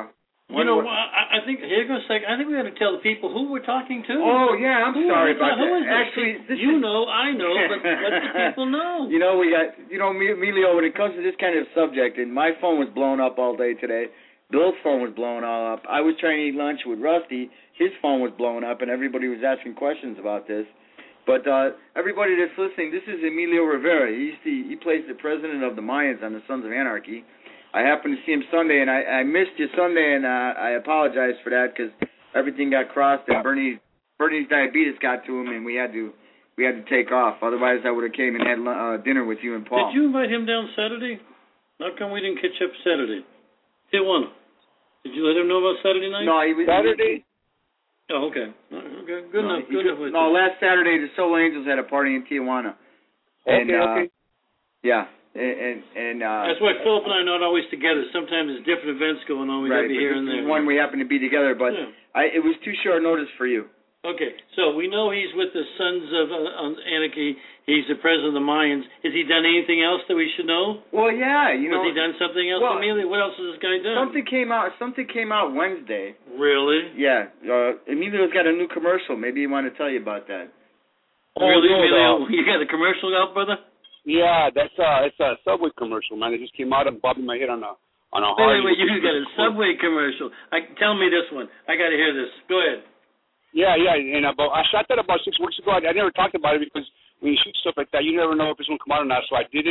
I think here goes a second. I think we got to tell the people who we're talking to. Oh yeah, I'm sorry about that. Who is Actually, I know, but let the people know. We got, Emilio, when it comes to this kind of subject, and my phone was blowing up all day today. Bill's phone was blowing all up. I was trying to eat lunch with Rusty. His phone was blowing up, and everybody was asking questions about this. But everybody that's listening, this is Emilio Rivera. He plays the president of the Mayans on the Sons of Anarchy. I happened to see him Sunday, and I missed you Sunday, and I apologize for that because everything got crossed, and Bernie's diabetes got to him, and we had to take off. Otherwise, I would have came and had dinner with you and Paul. Did you invite him down Saturday? How come we didn't catch up Saturday? Tijuana. Did you let him know about Saturday night? No, he was Saturday. Oh, okay. Okay, good enough. No, last Saturday the Soul Angels had a party in Tijuana. Okay. Yeah. And that's why Philip and I are not always together. Sometimes there's different events going on. We got to be here and there. One we happen to be together, but it was too short notice for you. Okay, so we know he's with the Sons of Anarchy. He's the president of the Mayans. Has he done anything else that we should know? Well, yeah, Has he done something else, Emilio? What else has this guy done? Something came out Wednesday. Really? Yeah. Emilio's got a new commercial. Maybe he wanted to tell you about that. Really, Emilio? You got a commercial out, brother? Yeah, it's a Subway commercial, man. It just came out. I'm bobbing my head on a Harley. Wait, you got a Subway commercial. Tell me this one. I got to hear this. Go ahead. Yeah, and I shot that about 6 weeks ago. I never talked about it because when you shoot stuff like that, you never know if it's going to come out or not. So I did it,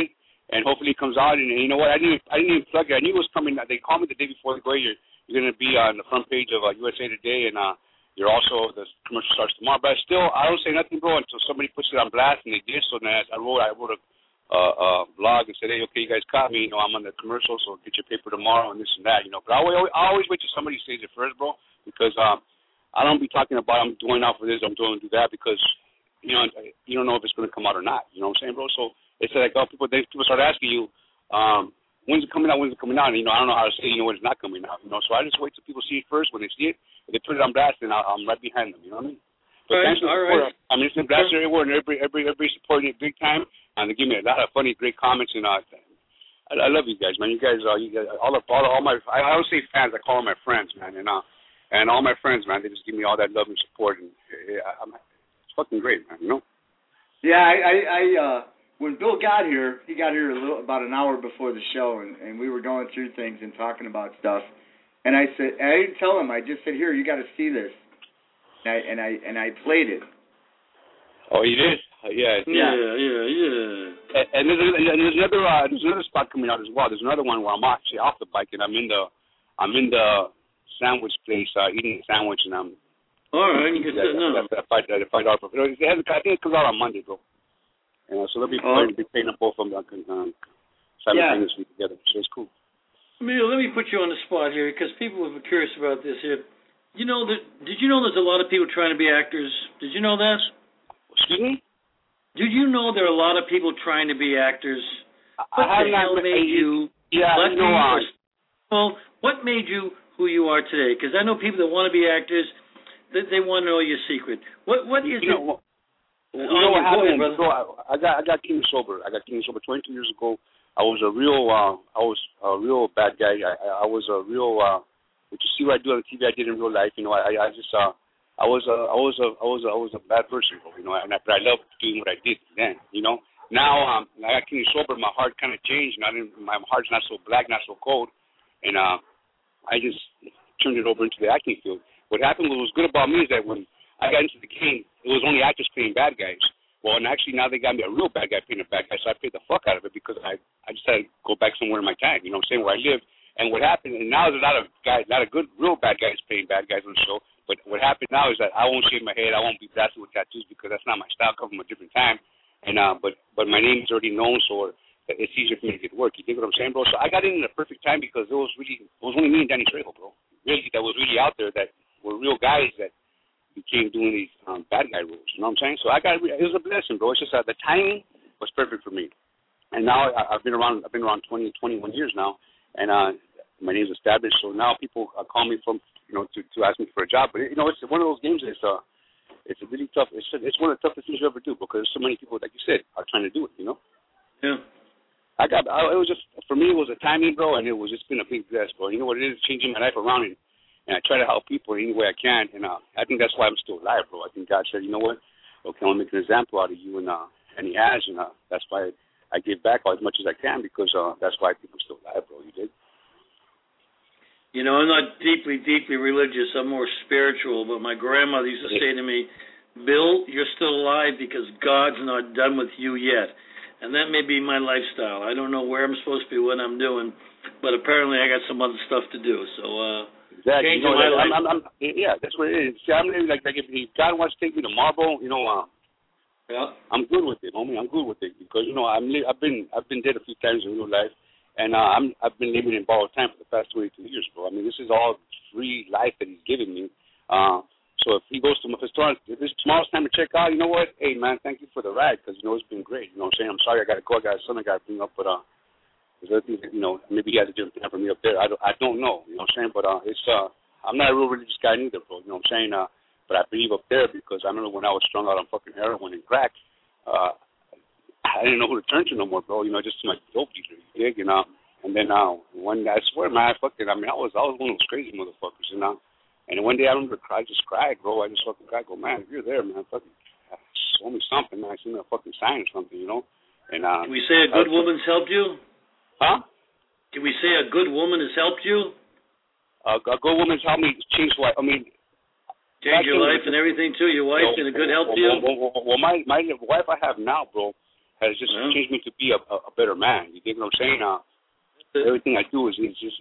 and hopefully it comes out. And you know what? I didn't even plug it. I knew it was coming. They called me the day before they go. You're going to be on the front page of USA Today, and you're also, the commercial starts tomorrow. But I don't say nothing, bro, until somebody puts it on blast, and they did. So then I wrote a blog and said, hey, okay, you guys caught me. You know, I'm on the commercial, so get your paper tomorrow and this and that. You know, but I always wait till somebody says it first, bro, because I don't be talking about I'm doing out for this, I'm doing do that, because you don't know if it's going to come out or not. You know what I'm saying, bro? So it's like, people start asking you, when's it coming out? When's it coming out? And, I don't know how to say, when it's not coming out. So I just wait till people see it first. When they see it, if they put it on blast, then I'm right behind them. You know what I mean? But thanks for the support. I mean, it's been blasted everywhere, and everybody supporting it big time, and they give me a lot of funny, great comments. And I love you guys, man. You guys all my, I don't say fans, I call them my friends, man. And all my friends, man, they just give me all that love and support, and it's fucking great, man. Yeah, I when Bill got here, he got here about an hour before the show, and we were going through things and talking about stuff. And I didn't tell him. I just said, here, you got to see this. And I played it. Oh, you did? Yeah. And there's another spot coming out as well. There's another one where I'm actually off the bike, and I'm in the sandwich place eating a sandwich, and I'm. All right, you can say no. I think it comes out on Monday, bro. So they'll be playing up both of them simultaneously together. So it's cool. Emilio, let me put you on the spot here, because people are curious about this here. Did you know there's a lot of people trying to be actors? Did you know that? Excuse me? Did you know there are a lot of people trying to be actors? What made you you who you are today? Because I know people that want to be actors, they want to know your secret. What is it? You know what happened, bro? I got clean sober. 22 years ago. I was a real bad guy. I was a real. But you see what I do on the TV, I did in real life. I was a bad person, bro. But I loved doing what I did then. Now I got clean sober. My heart kind of changed. My heart's not so black, not so cold, and I just turned it over into the acting field. What happened, what was good about me is that when I got into the game, it was only actors playing bad guys. Well, and actually now they got me a real bad guy playing a bad guy, so I played the fuck out of it because I decided to go back somewhere in my time, where I live. And what happened, and now there's a lot of good, real bad guys playing bad guys on the show, but what happened now is that I won't shave my head, I won't be blasted with tattoos because that's not my style, come from a different time. And but my name is already known, so it's easier for me to get work. You dig what I'm saying, bro? So I got in the perfect time because it was only me and Danny Trejo, bro. Really, that was really out there that were real guys that became doing these bad guy roles. You know what I'm saying? So it was a blessing, bro. It's just the timing was perfect for me. And now I've been around 21 years now, and my name's established. So now people call me to ask me for a job. But it's one of those games. It's a really tough. It's one of the toughest things you ever do because so many people, like you said, are trying to do it. Yeah. It was just, for me, it was a timing, bro, and it was just been a big bless, bro. You know what it is? Changing my life around, and I try to help people any way I can, and I think that's why I'm still alive, bro. I think God said, you know what? Okay, I'll make an example out of you, and he has, and that's why I give back as much as I can because that's why I think I'm still alive, bro. You did? I'm not deeply, deeply religious. I'm more spiritual, but my grandmother used to say to me, Bill, you're still alive because God's not done with you yet. And that may be my lifestyle. I don't know where I'm supposed to be, what I'm doing, but apparently I got some other stuff to do. So, exactly. Changing my life. Yeah, that's what it is. See, I'm really like if God wants to take me to Marble, I'm good with it, homie. I'm good with it because I've been dead a few times in real life, and I've been living in borrowed time for the past 22 years, bro. I mean, this is all free life that He's given me. So if he goes to if it's tomorrow's time to check out, you know what? Hey, man, thank you for the ride because, it's been great. You know what I'm saying? I'm sorry I got to go. I got something I got to bring up, but there's other things that, maybe he has a different time for me up there. I don't know. You know what I'm saying? But I'm not a real religious guy neither, bro. You know what I'm saying? But I believe up there because I remember when I was strung out on fucking heroin and crack, I didn't know who to turn to no more, bro. Just to my dope dealer, you dig? And then one I swear, man, I was one of those crazy motherfuckers, And one day I remember I just cried, bro. I just fucking cried. Go, man, if you're there, man, fucking show me something, man. I seen a fucking sign or something, And can we say a good woman's helped you? Huh? Can we say a good woman has helped you? A good woman's helped me change life. Change your life and everything too. Your wife been a good help to you. Well, my wife I have now, bro, has just changed me to be a better man. You dig what I'm saying? Everything I do is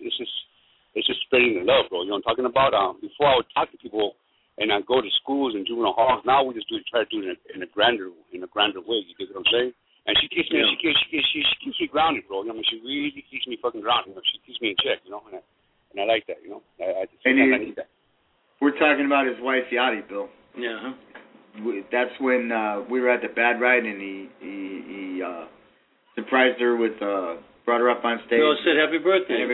just spreading the love, bro. You know what I'm talking about? Before I would talk to people and I'd go to schools and juvenile halls. Now we just try to do it in a grander way. You dig what I'm saying? And she keeps me, she keeps me grounded, bro. You know, she really keeps me fucking grounded. You know, she keeps me in check. You know, and I like that. You know, I need that. We're talking about his wife Yachty, Bill. Yeah. That's when we were at the Bad Ride, and he surprised her with brought her up on stage. No, said happy birthday. That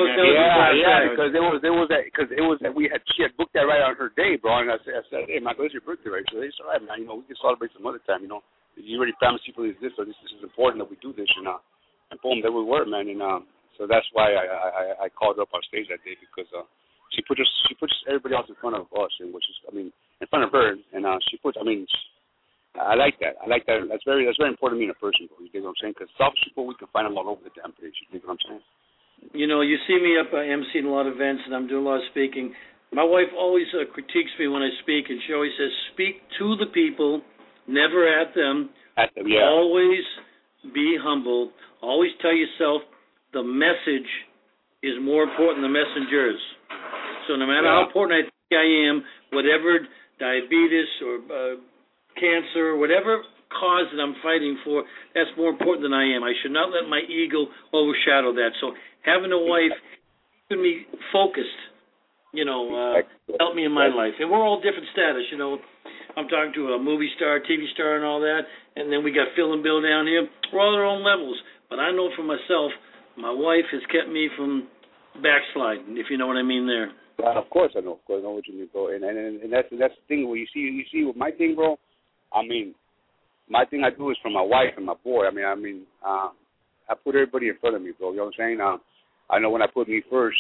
was because she had booked that right on her day, bro. And I said, hey, Michael, it's your birthday, right? So it's all right, man. You know, we can celebrate some other time. You know, you already promised people this, so this is important that we do this, and boom, there we were, man. And so that's why I called her up on stage that day, because she puts everybody else in front of us, and which is, I mean, in front of her, and she puts, I mean, I like that. That's very important to me in a person, bro. You dig what I'm saying? Because selfish people, we can find them all over the damn place. You dig what I'm saying? You know, you see me up emceeing a lot of events, and I'm doing a lot of speaking. My wife always critiques me when I speak, and she always says, speak to the people, never at them. At them, yeah. Always be humble. Always tell yourself the message is more important than the messengers. So no matter how important I think I am, whatever diabetes or cancer, whatever cause that I'm fighting for, that's more important than I am. I should not let my ego overshadow that. So having a wife keeping me focused, you know, helped me in my life. And we're all different status, you know. I'm talking to a movie star, TV star, and all that, and then we got Phil and Bill down here. We're all at our own levels. But I know for myself, my wife has kept me from backsliding, if you know what I mean there. Of course I know. Of course I know what you mean, bro. And that's the thing. Where you see with my thing, bro. I mean, my thing I do is for my wife and my boy. I I put everybody in front of me, bro. You know what I'm saying? I know when I put me first,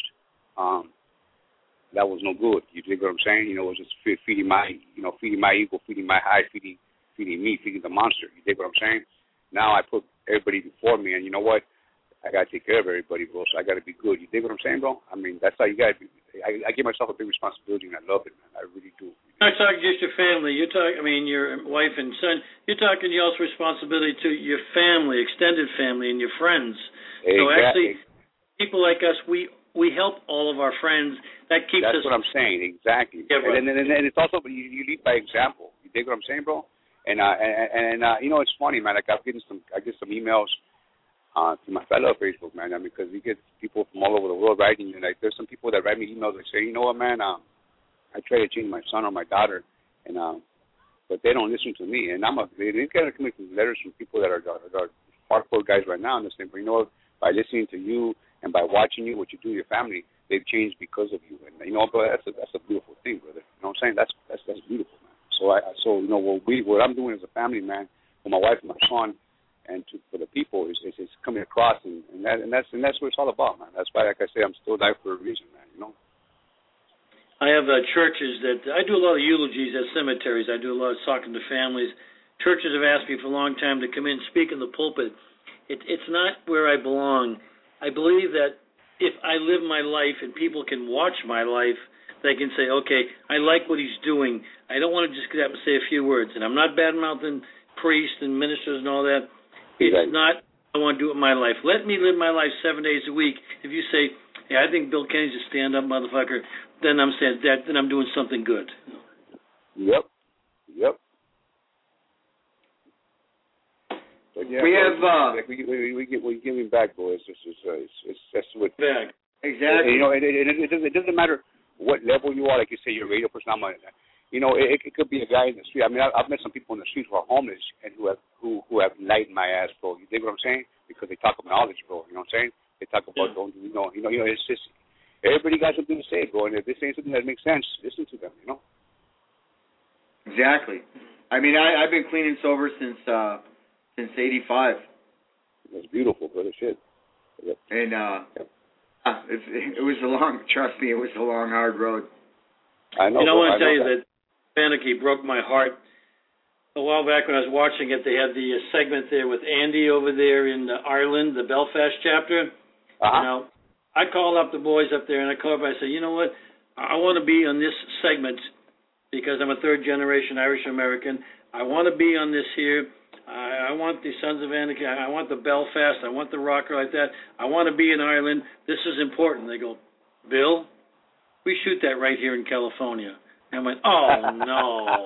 that was no good. You dig what I'm saying? You know, it was just feeding my ego, feeding my high, feeding me, feeding the monster. You dig what I'm saying? Now I put everybody before me, and you know what? I gotta take care of everybody, bro. So I gotta be good. You dig what I'm saying, bro? I mean, that's how you gotta be. I give myself a big responsibility, and I love it, man. I really do. You're not talking just your family. You're talking, I mean, your wife and son. You're talking also responsibility to your family, extended family, and your friends. Exactly. So actually, people like us, we help all of our friends. That keeps us. That's what I'm saying. Exactly. Yeah, right. And it's also you lead by example. You dig what I'm saying, bro? And you know, it's funny, man. Like I get some emails to my fellow Facebook, man. I mean, because we get people from all over the world writing you. Like, there's some people that write me emails that say, you know what, man, I try to change my son or my daughter, and but they don't listen to me. And they kind of come with letters from people that are hardcore guys right now, and they're saying, but you know what, by listening to you and by watching you, what you do to your family, they've changed because of you. And you know, bro, that's a beautiful thing, brother. You know what I'm saying? That's beautiful, man. So you know, what I'm doing as a family man for my wife and my son, and for the people is coming across, and that's what it's all about, man. That's why, like I say, I'm still alive for a reason, man. You know. I have churches that I do a lot of eulogies at cemeteries. I do a lot of talking to families. Churches have asked me for a long time to come in and speak in the pulpit. It's not where I belong. I believe that if I live my life and people can watch my life, they can say, okay, I like what he's doing. I don't want to just get up and say a few words. And I'm not bad-mouthing priests and ministers and all that. It's not what I want to do with my life. Let me live my life 7 days a week. If you say, hey, I think Bill Kenny's a stand-up motherfucker, then I'm saying that, then I'm doing something good. Yep. But yeah, we have we giving back, boys. It's that's what back. Exactly. You know, it doesn't matter what level you are. Like you say, you're a radio person. You know, it could be a guy in the street. I mean, I've met some people in the street who are homeless and who have lightened my ass, bro. You dig what I'm saying? Because they talk about knowledge, bro. You know what I'm saying? They talk about you know. It's just everybody got something to say, bro. And if this ain't something that makes sense, listen to them. You know. Exactly. I mean, I've been clean and sober since '85. That's beautiful, brother. Shit. Yep. And it was a long. Trust me, it was a long, hard road. I know. You know, I want to tell you that Panicky broke my heart. A while back when I was watching it, they had the segment there with Andy over there in Ireland, the Belfast chapter. You know, I called up the boys up there, and I called up and I said, you know what, I want to be on this segment because I'm a third-generation Irish-American. I want to be on this here. I want the Sons of Anarchy. I want the Belfast. I want the rocker like that. I want to be in Ireland. This is important. They go, Bill, we shoot that right here in California. And I went, oh, no.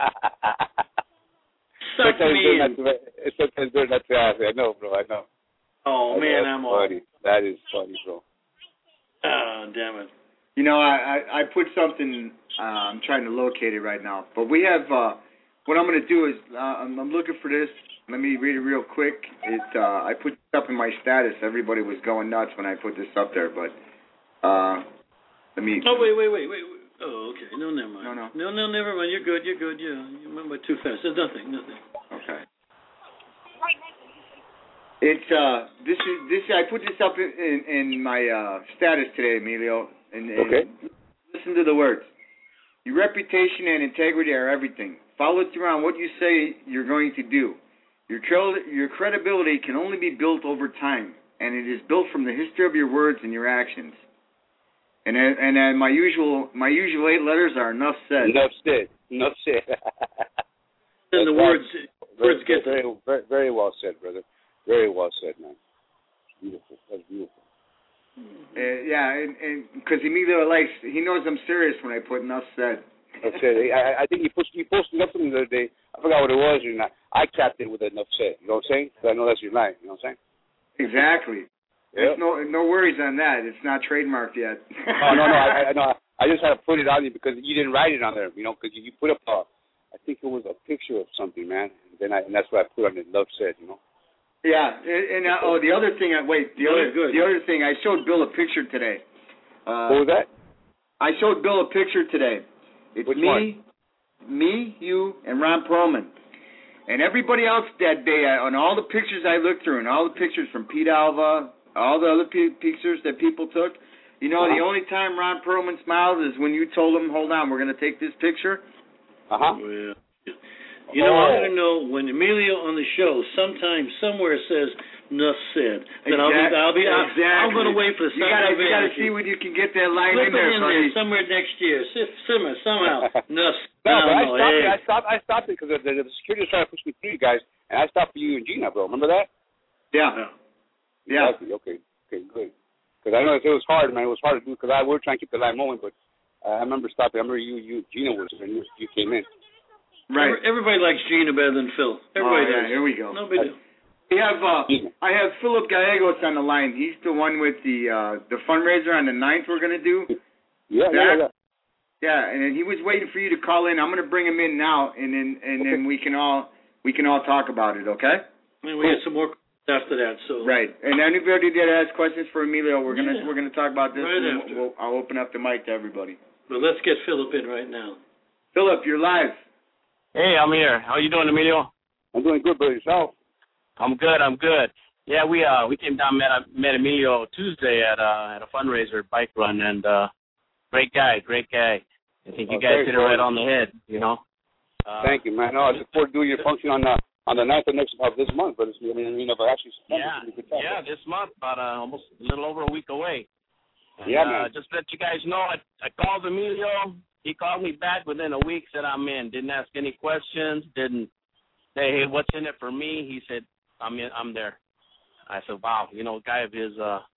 Suck me in. It's sometimes good not to ask. I know, bro. I know. Oh, man, I'm funny. That is funny, bro. Oh, damn it. You know, I put something, I'm trying to locate it right now. But we have, what I'm going to do is, I'm looking for this. Let me read it real quick. I put this up in my status. Everybody was going nuts when I put this up there, but let me... Oh, wait. Oh, okay. No, never mind. No, never mind. You're good. Yeah, you went by too fast. There's nothing. Okay. It's this I put this up in my status today, Emilio. And okay. Listen to the words. Your reputation and integrity are everything. Follow through on what you say you're going to do. Your credibility can only be built over time, and it is built from the history of your words and your actions. And my usual 8 letters are enough said. Enough said. And the words get very well said, brother. Very well said, man. Beautiful. That's beautiful. Yeah, and because Emilio he knows I'm serious when I put enough said. Okay, I think he posted up something the other day. I forgot what it was. I capped it with enough said. You know what I'm saying? Because I know that's your line. You know what I'm saying? Exactly. Yep. There's no worries on that. It's not trademarked yet. No. I just had to put it on you because you didn't write it on there. You know, because you put up I think it was a picture of something, man. And that's what I put on it. Enough said. You know. Yeah, and the other thing. The other thing. I showed Bill a picture today. What was that? I showed Bill a picture today. It's Which one? me, you, and Ron Perlman, and everybody else that day. On all the pictures I looked through, and all the pictures from Pete Alva, all the other pictures that people took. You know, the only time Ron Perlman smiled is when you told him, "Hold on, we're going to take this picture." Well, you know, I'm going to know when Emilio on the show sometimes somewhere says enough said. Then exactly. I'm going to wait for the You got to see when you can get that line Slip in there. Slip it in there somewhere next year. Somehow. Enough. I stopped it because the security was trying to push me through you guys, and I stopped for you and Gina, bro. Remember that? Yeah. Exactly. Okay, good. Because I know it was hard, man. It was hard to do because we were trying to keep the line moving, but I remember stopping. I remember you Gina was when you came in. Right. Everybody likes Gina better than Phil. Everybody does. Here we go. No big deal. I have Philip Gallegos on the line. He's the one with the fundraiser on the 9th we're going to do. Yeah. Yeah, and then he was waiting for you to call in. I'm going to bring him in now, and then we can all talk about it. Okay? And we have some more after that. So right. And anybody that has questions for Emilio, we're gonna talk about this. Right after. I'll open up the mic to everybody. But let's get Philip in right now. Philip, you're live. Hey, I'm here. How you doing, Emilio? I'm doing good, brother. Yourself? I'm good. Yeah, we came down, met Emilio Tuesday at a fundraiser bike run, and great guy. I think you guys hit it right on the head, you know. Thank you, man. No, I look forward to doing your function on the 9th of this month, but you never actually. Yeah, this month, about almost a little over a week away. And, man. Just to let you guys know, I called Emilio. He called me back within a week, said I'm in. Didn't ask any questions. Didn't say, hey, what's in it for me? He said, I'm in. I'm there. I said, wow, you know, guy of his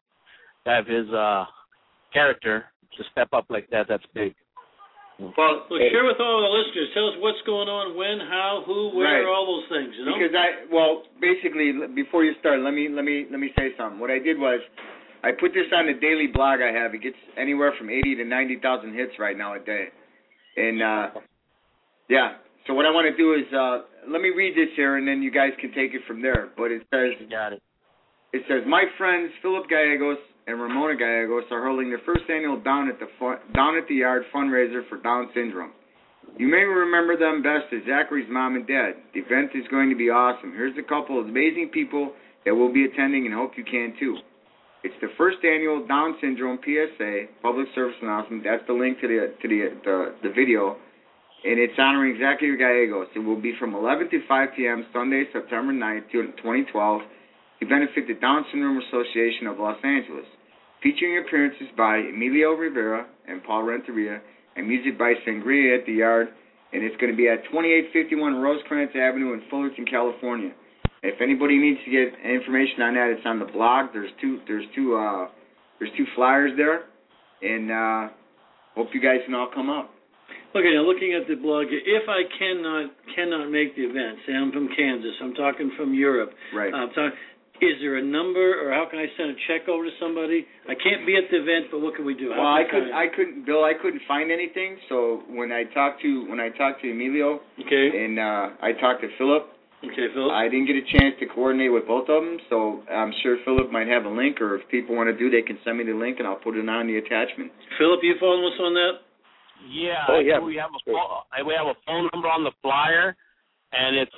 character to step up like that, that's big. Well, share with all the listeners. Tell us what's going on, when, how, who, where, all those things. You know. Because basically, before you start, let me say something. What I did was, I put this on the daily blog I have. It gets anywhere from 80 to 90,000 hits right now a day, and yeah. So what I want to do is let me read this here, and then you guys can take it from there. But it says, got it. It says, my friends Philip Gallegos and Ramona Gallegos are holding their first annual Down at the Yard fundraiser for Down syndrome. You may remember them best as Zachary's mom and dad. The event is going to be awesome. Here's a couple of amazing people that will be attending, and hope you can too. It's the first annual Down syndrome PSA public service announcement. That's the link to the video, and it's honoring Zachary Gallegos. It will be from 11 to 5 p.m. Sunday, September 9th, 2012. To benefit the Down Syndrome Association of Los Angeles, featuring appearances by Emilio Rivera and Paul Renteria, and music by Sangria at the Yard, and it's going to be at 2851 Rosecrans Avenue in Fullerton, California. If anybody needs to get information on that, it's on the blog. There's two flyers there, and hope you guys can all come up. Okay, now looking at the blog, if I cannot make the event, say I'm from Kansas, I'm talking from Europe, right? Is there a number, or how can I send a check over to somebody? I can't be at the event, but what can we do? Well, I couldn't, Bill. I couldn't find anything. So when I talked to Emilio, okay, and I talked to Philip. Okay, Philip. I didn't get a chance to coordinate with both of them, so I'm sure Philip might have a link, or if people want to do, they can send me the link, and I'll put it on the attachment. Philip, you following us on that? Yeah. Oh, yeah. We have a phone number on the flyer, and it's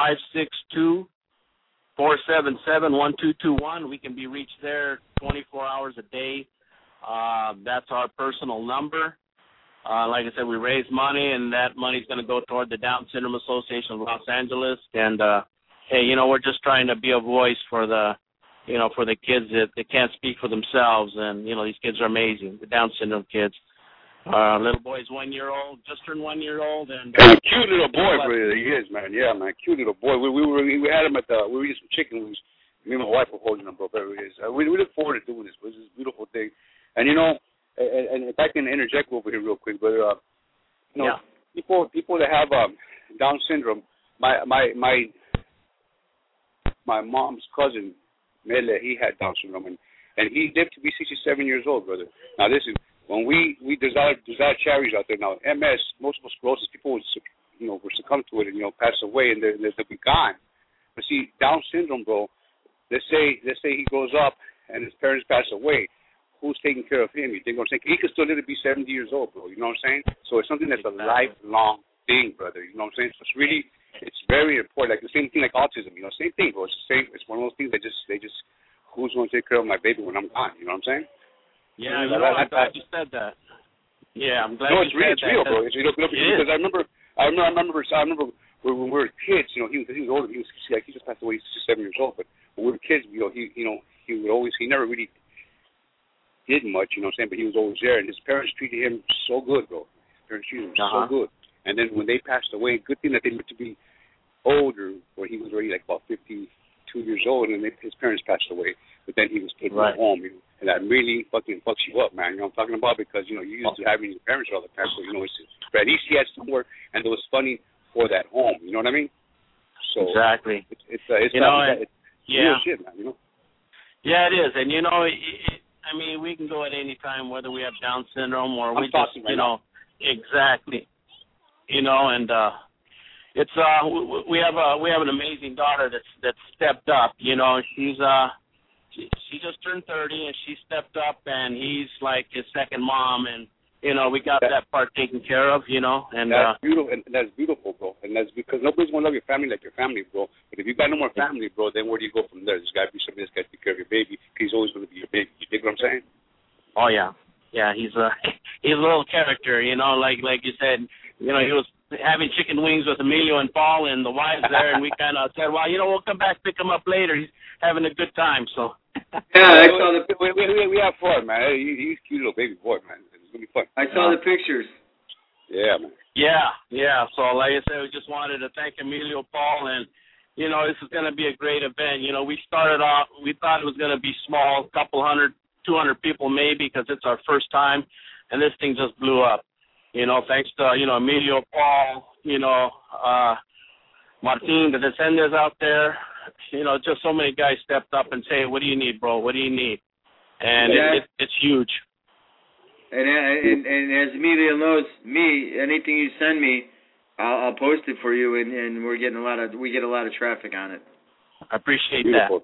562-477-1221. We can be reached there 24 hours a day. That's our personal number. Like I said, we raise money, and that money's going to go toward the Down Syndrome Association of Los Angeles. And hey, we're just trying to be a voice for the kids that can't speak for themselves. And these kids are amazing, the Down syndrome kids. Little boy's 1 year old, just turned 1 year old, and cute little boy, brother. He is, man. Yeah, man, cute little boy. We had him at we were eating some chicken wings. Me and my wife were holding him, bro. We look forward to doing this. This is a beautiful thing, and and if I can interject over here real quick, but people that have Down syndrome, my mom's cousin Mele, he had Down syndrome, and he lived to be 67 years old, brother. Now listen. When there's a lot of charities out there now. MS, multiple sclerosis, people will succumb to it and pass away and they'll be gone. But see, Down syndrome, bro. Let's say he grows up and his parents pass away. Who's taking care of him? You think I'm saying he could still live to be 70 years old, bro. You know what I'm saying? So it's something that's a lifelong thing, brother. You know what I'm saying? So it's very important. Like the same thing like autism. Same thing, bro. It's the same. It's one of those things that they just who's going to take care of my baby when I'm gone? You know what I'm saying? Yeah, I'm glad you said that. Yeah, I'm glad you said that. It's real, bro. It's real, because I remember when we were kids. He was older. He just passed away. He's 7 years old. But when we were kids, he never really did much. You know what I'm saying? But he was always there, and his parents treated him so good, bro. His parents treated him so good. And then when they passed away, good thing that they lived to be older, where he was already like about 52 years old, and his parents passed away. But then he was taken home. And that really fucking fucks you up, man. You know what I'm talking about? Because, you're used to having your parents all the time. So, but at least he had somewhere, and it was funny for that home. You know what I mean? So exactly. It's real shit, man, Yeah, it is. And, we can go at any time, whether we have Down syndrome or we just, exactly. And it's we have an amazing daughter that's stepped up. She just turned 30 and she stepped up, and he's like his second mom, and we got that part taken care of, and that's beautiful, and that's beautiful, bro. And that's because nobody's gonna love your family like your family, bro. But if you got no more family, bro, then where do you go from there? There's got to be somebody that's got to take care of your baby. He's always gonna be your baby. You dig what I'm saying? Oh yeah, he's a little character, like you said, he was having chicken wings with Emilio and Paul and the wives there, and we kind of said, well, we'll come back, pick him up later. He's having a good time, so. Yeah, I saw we have fun, man. He's a cute little baby boy, man. It's gonna be fun. I saw the pictures. Yeah, man. Yeah. So, like I said, we just wanted to thank Emilio, Paul, and this is gonna be a great event. We started off, we thought it was gonna be small, couple 100, 200 people maybe, because it's our first time, and this thing just blew up. Thanks to Emilio, Paul, Martin, the Descenders out there. Just so many guys stepped up and say, what do you need, bro? What do you need? And it's huge. And as Emilio knows me, anything you send me, I'll post it for you, and we get a lot of traffic on it. I appreciate that.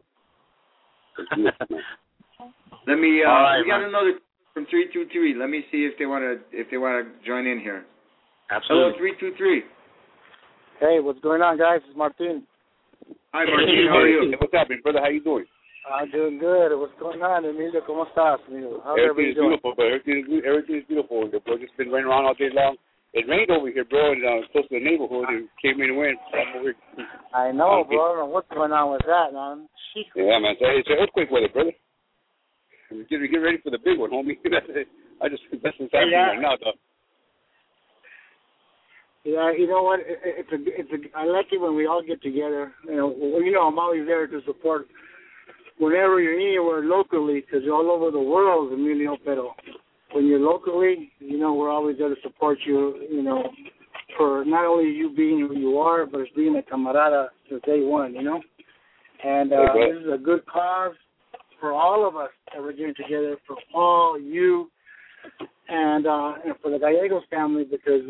Let me we got man. another from 323. Let me see if they want to join in here. Absolutely. Hello, 323. Hey, what's going on, guys? It's Martin. Hi, Martin. How are you? What's happening, brother? How you doing? I'm doing good. What's going on, Emilio? ¿Cómo estás, Emilio? How's everybody doing? Beautiful, bro. Everything is beautiful here, bro. Just been running around all day long. It rained over here, bro, and close to the neighborhood, and came in and went. I know, bro. I don't know what's going on with that, man. Yeah, man. It's an earthquake weather, brother. Get ready for the big one, homie. That's what's happening right now, dog. Yeah, you know what? I like it when we all get together. I'm always there to support whenever you're anywhere locally, because you're all over the world, Emilio. Pero when you're locally, we're always there to support you. For not only you being who you are, but it's being a camarada since day one. And this is a good cause for all of us that we're getting together, for all you. And for the Gallegos family, because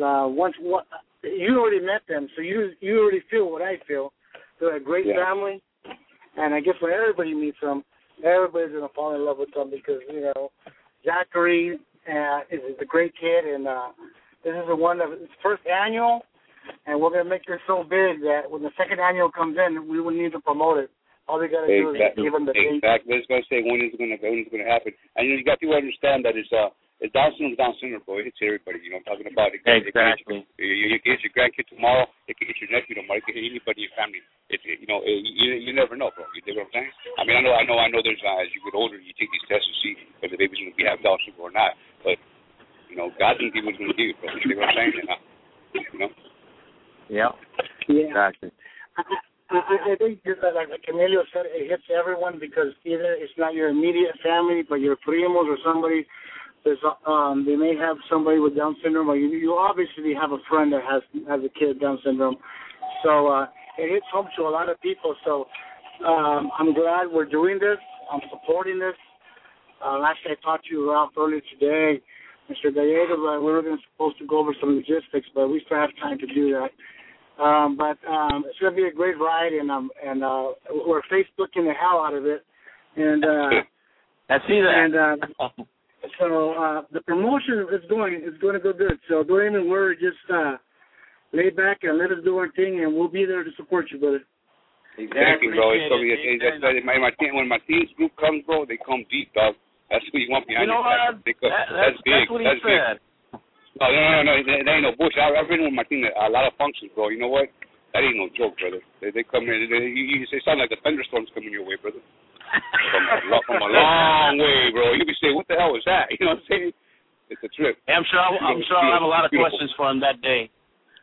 you already met them, so you already feel what I feel. They're a great family, and I guess when everybody meets them, everybody's gonna fall in love with them because Zachary is a great kid, and this is his first annual, and we're gonna make this so big that when the second annual comes in, we will need to promote it. All we gotta do is give them the date. Exactly. I was gonna say when is it gonna happen, and you got to understand that it's Down syndrome, bro. It hits everybody. I'm talking about it. Exactly. You get your grandkid tomorrow. It can hit your nephew tomorrow. It can hit anybody in your family. You never know, bro. You know what I'm saying? I mean, I know. There's as you get older, you take these tests to see if the baby's gonna have Down syndrome or not. But God didn't give what He's gonna give you, bro. You know what I'm saying? Yeah. Exactly. I think just like Emilio said, it hits everyone because either it's not your immediate family, but your primos or somebody. They may have somebody with Down syndrome, or you obviously have a friend that has a kid with Down syndrome. So it hits home to a lot of people. So I'm glad we're doing this. I'm supporting this. Actually, I talked to you, Ralph, earlier today, Mr. Gallegos. We were supposed to go over some logistics, but we still have time to do that. But it's going to be a great ride, and we're Facebooking the hell out of it. And I see that. And so the promotion is going to go good. So don't even worry. Just lay back and let us do our thing, and we'll be there to support you, brother. Exactly, bro. When my team's group comes, bro, they come deep, dog. That's who you want behind you. That's big. That's what he said. No, there ain't no bullshit. I've been with Martin a lot of functions, bro. You know what? That ain't no joke, brother. They come in. You sound like the thunderstorms coming your way, brother. From a long way, bro. You can say, "What the hell was that?" You know what I'm saying? It's a trip. Hey, I'm sure I'll have a lot of questions for him that day.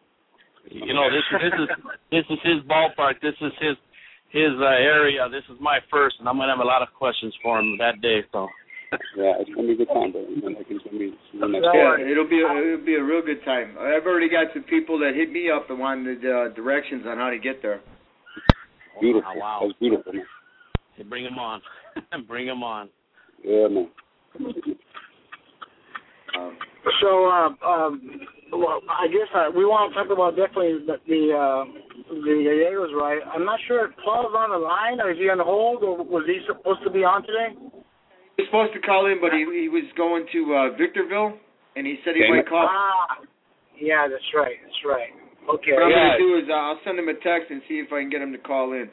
This is his ballpark. This is his area. This is my first, and I'm gonna have a lot of questions for him that day. So. Yeah, it's gonna be a good time, bro. It'll be a real good time. I've already got some people that hit me up and wanted directions on how to get there. Beautiful. Wow. That's beautiful, man. Hey, bring him on. Bring him on. Yeah, man. Well, I guess we want to talk about definitely the Gallegos, right? I'm not sure if Paul's on the line, or is he on hold, or was he supposed to be on today? He was supposed to call in, but he was going to Victorville, and he said he might call. Yeah, that's right. Okay. What I'm going to do is I'll send him a text and see if I can get him to call in.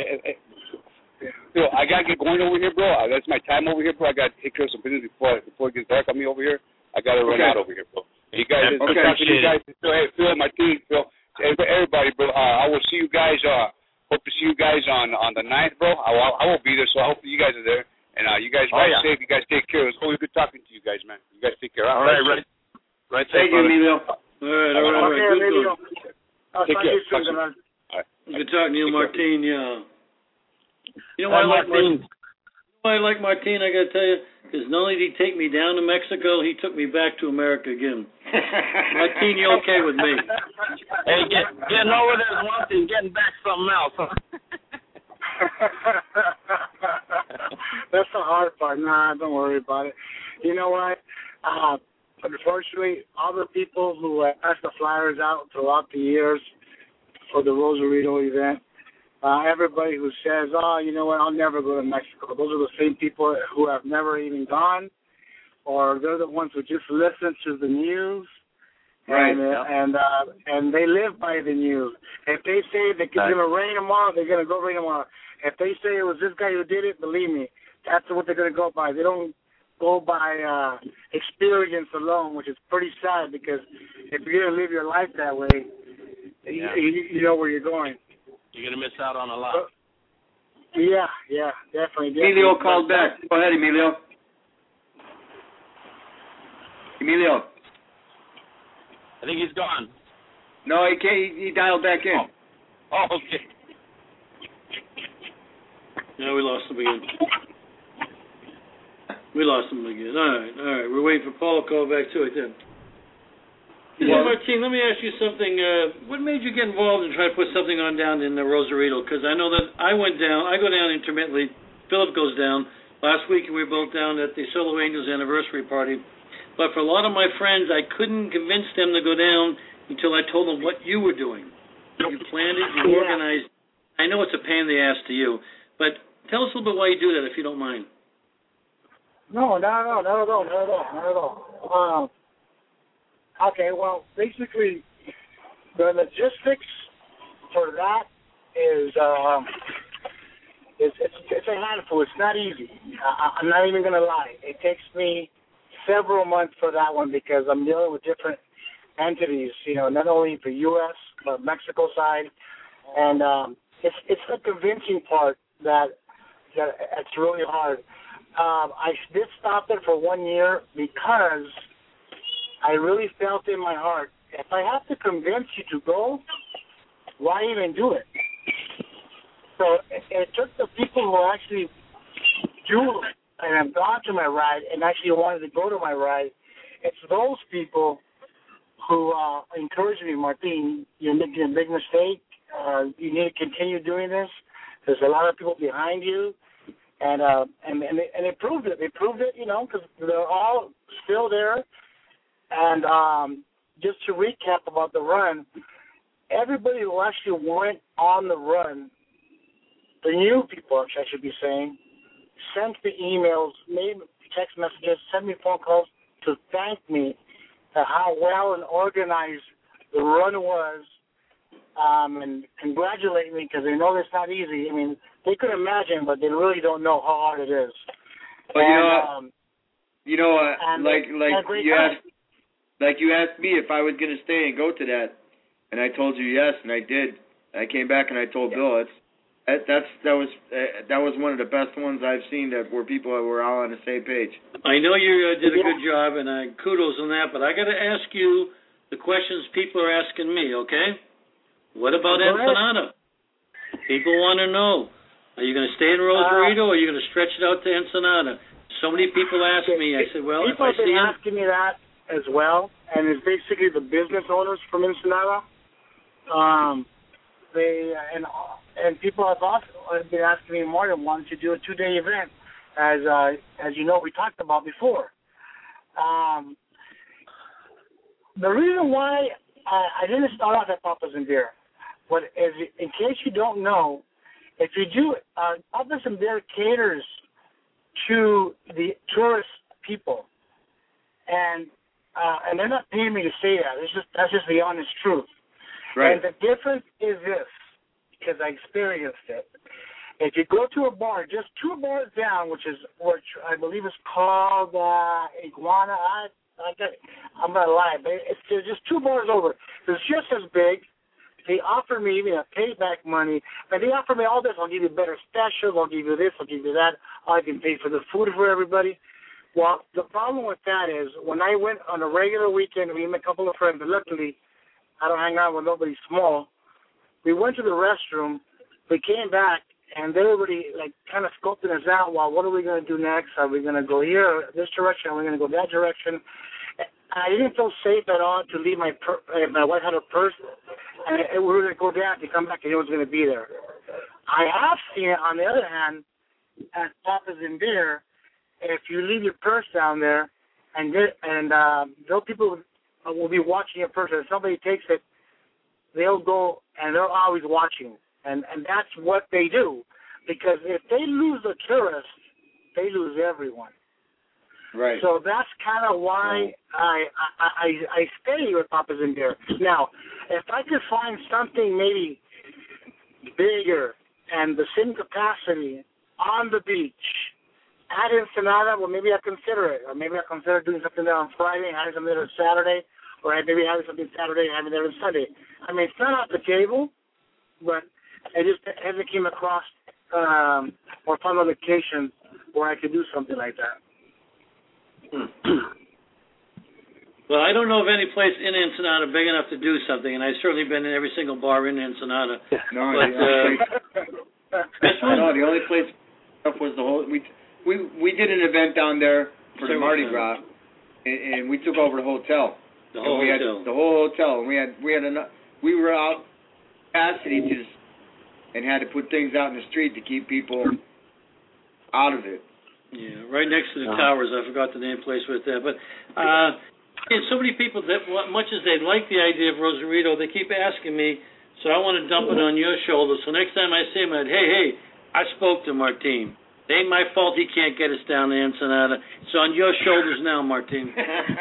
Yo, I got to get going over here, bro. That's my time over here, bro. I got to take care of some business before it gets dark on me over here. I got to run out over here, bro. You guys, hey, Phil, my team, Phil, everybody, bro. I will see you guys. Hope to see you guys on the 9th, bro. I will be there, so I hope you guys are there. And you guys ride safe. You guys take care. It's always good talking to you guys, man. You guys take care. All right. Thank you, Emilio. All right. Okay, Emilio. Take care. Good talking to you, Martin. Yeah. You know why I like Martin? I got to tell you, because not only did he take me down to Mexico, he took me back to America again. Martin, you okay with me? Hey, getting over there's one thing, getting back something else. Huh? That's the hard part. Nah, don't worry about it. You know what? Unfortunately, all the people who passed the flyers out throughout the years for the Rosarito event, everybody who says, you know what, I'll never go to Mexico. Those are the same people who have never even gone, or they're the ones who just listen to the news. Right. And they live by the news. If they say it's going to rain tomorrow, they're going to go rain tomorrow. If they say it was this guy who did it, believe me, that's what they're going to go by. They don't go by experience alone, which is pretty sad, because if you're going to live your life that way, you know where you're going. You're going to miss out on a lot. Yeah, definitely. Emilio called back. Go ahead, Emilio. I think he's gone. No, he can't. He dialed back in. Oh, okay. Yeah, we lost him again. All right. We're waiting for Paul to call back to it then. Yeah, Martine, let me ask you something. What made you get involved and try to put something on down in Rosarito? Because I know that I went down. I go down intermittently. Philip goes down. Last week we were both down at the Solo Angels anniversary party. But for a lot of my friends, I couldn't convince them to go down until I told them what you were doing. You planned it. You organized. I know it's a pain in the ass to you, but tell us a little bit why you do that, if you don't mind. No, not at all. Okay, well, basically, the logistics for that is it's a handful. It's not easy. I'm not even going to lie. It takes me several months for that one because I'm dealing with different entities, not only the U.S., but Mexico side. And it's the convincing part that it's really hard. I did stop it for 1 year because I really felt in my heart, if I have to convince you to go, why even do it? So it took the people who actually do and have gone to my ride and actually wanted to go to my ride. It's those people who encouraged me, Martin, you're making a big mistake. You need to continue doing this. There's a lot of people behind you. And they proved it. They proved it, because they're all still there. And just to recap about the run, everybody who actually went on the run, the new people, I should be saying, sent me emails, made text messages, sent me phone calls to thank me for how well and organized the run was, and congratulate me because they know it's not easy. I mean, they could imagine, but they really don't know how hard it is. But you asked me if I was going to stay and go to that, and I told you yes, and I did. I came back and I told Bill that was one of the best ones I've seen where people were all on the same page. I know you did a good job, and kudos on that. But I got to ask you the questions people are asking me. Okay, what about Ensenada? People want to know. Are you going to stay in Rosarito, or are you going to stretch it out to Ensenada? So many people ask me. I said, well, people if I see been asking me that as well, and it's basically the business owners from Ensenada. And people have also been asking me more than wanted to do a 2-day event, as you know we talked about before. The reason why I didn't start off at Papa's and Beer, but in case you don't know, if you do, Papa's and Beer caters to the tourist people, and they're not paying me to say that. That's just the honest truth. Right. And the difference is this, because I experienced it. If you go to a bar, just 2 bars down, which I believe is called Iguana. I'm going to lie, but it's just 2 bars over. It's just as big. They offer me payback money, and they offer me all this. I'll give you better specials. I'll give you this. I'll give you that. I can pay for the food for everybody. Well, the problem with that is when I went on a regular weekend, we met a couple of friends, and luckily I don't hang out with nobody small. We went to the restroom. We came back, and they were already kind of scoping us out. Well, what are we going to do next? Are we going to go here, this direction? Are we going to go that direction? I didn't feel safe at all to leave my wife had her purse, and we were going to go down to come back, and it was going to be there. I have seen it, on the other hand, at Papa's and Beer, if you leave your purse down there, those people will be watching your purse. If somebody takes it, they'll go, and they're always watching. And that's what they do. Because if they lose a tourist, they lose everyone. Right. So that's kind of why I stay with Papa's and Beer. Now, if I could find something maybe bigger and the same capacity on the beach at Ensenada, well, maybe I consider it. Or maybe I consider doing something there on Friday and having something there on Saturday, or maybe having something Saturday and having it there on Sunday. I mean, it's not off the table, but it just hasn't came across or found a location where I could do something like that. Well, I don't know of any place in Ensenada big enough to do something, and I've certainly been in every single bar in Ensenada. No, the only place was the whole. We did an event down there for the Mardi Gras, and we took over the hotel. The whole hotel. The whole hotel, and we were out capacity and had to put things out in the street to keep people out of it. Yeah, right next to the towers. I forgot the name place with that, but. So many people that, much as they like the idea of Rosarito, they keep asking me, so I want to dump it on your shoulders. So next time I see him, hey, I spoke to Martin. It ain't my fault he can't get us down to Ensenada. It's on your shoulders now, Martin.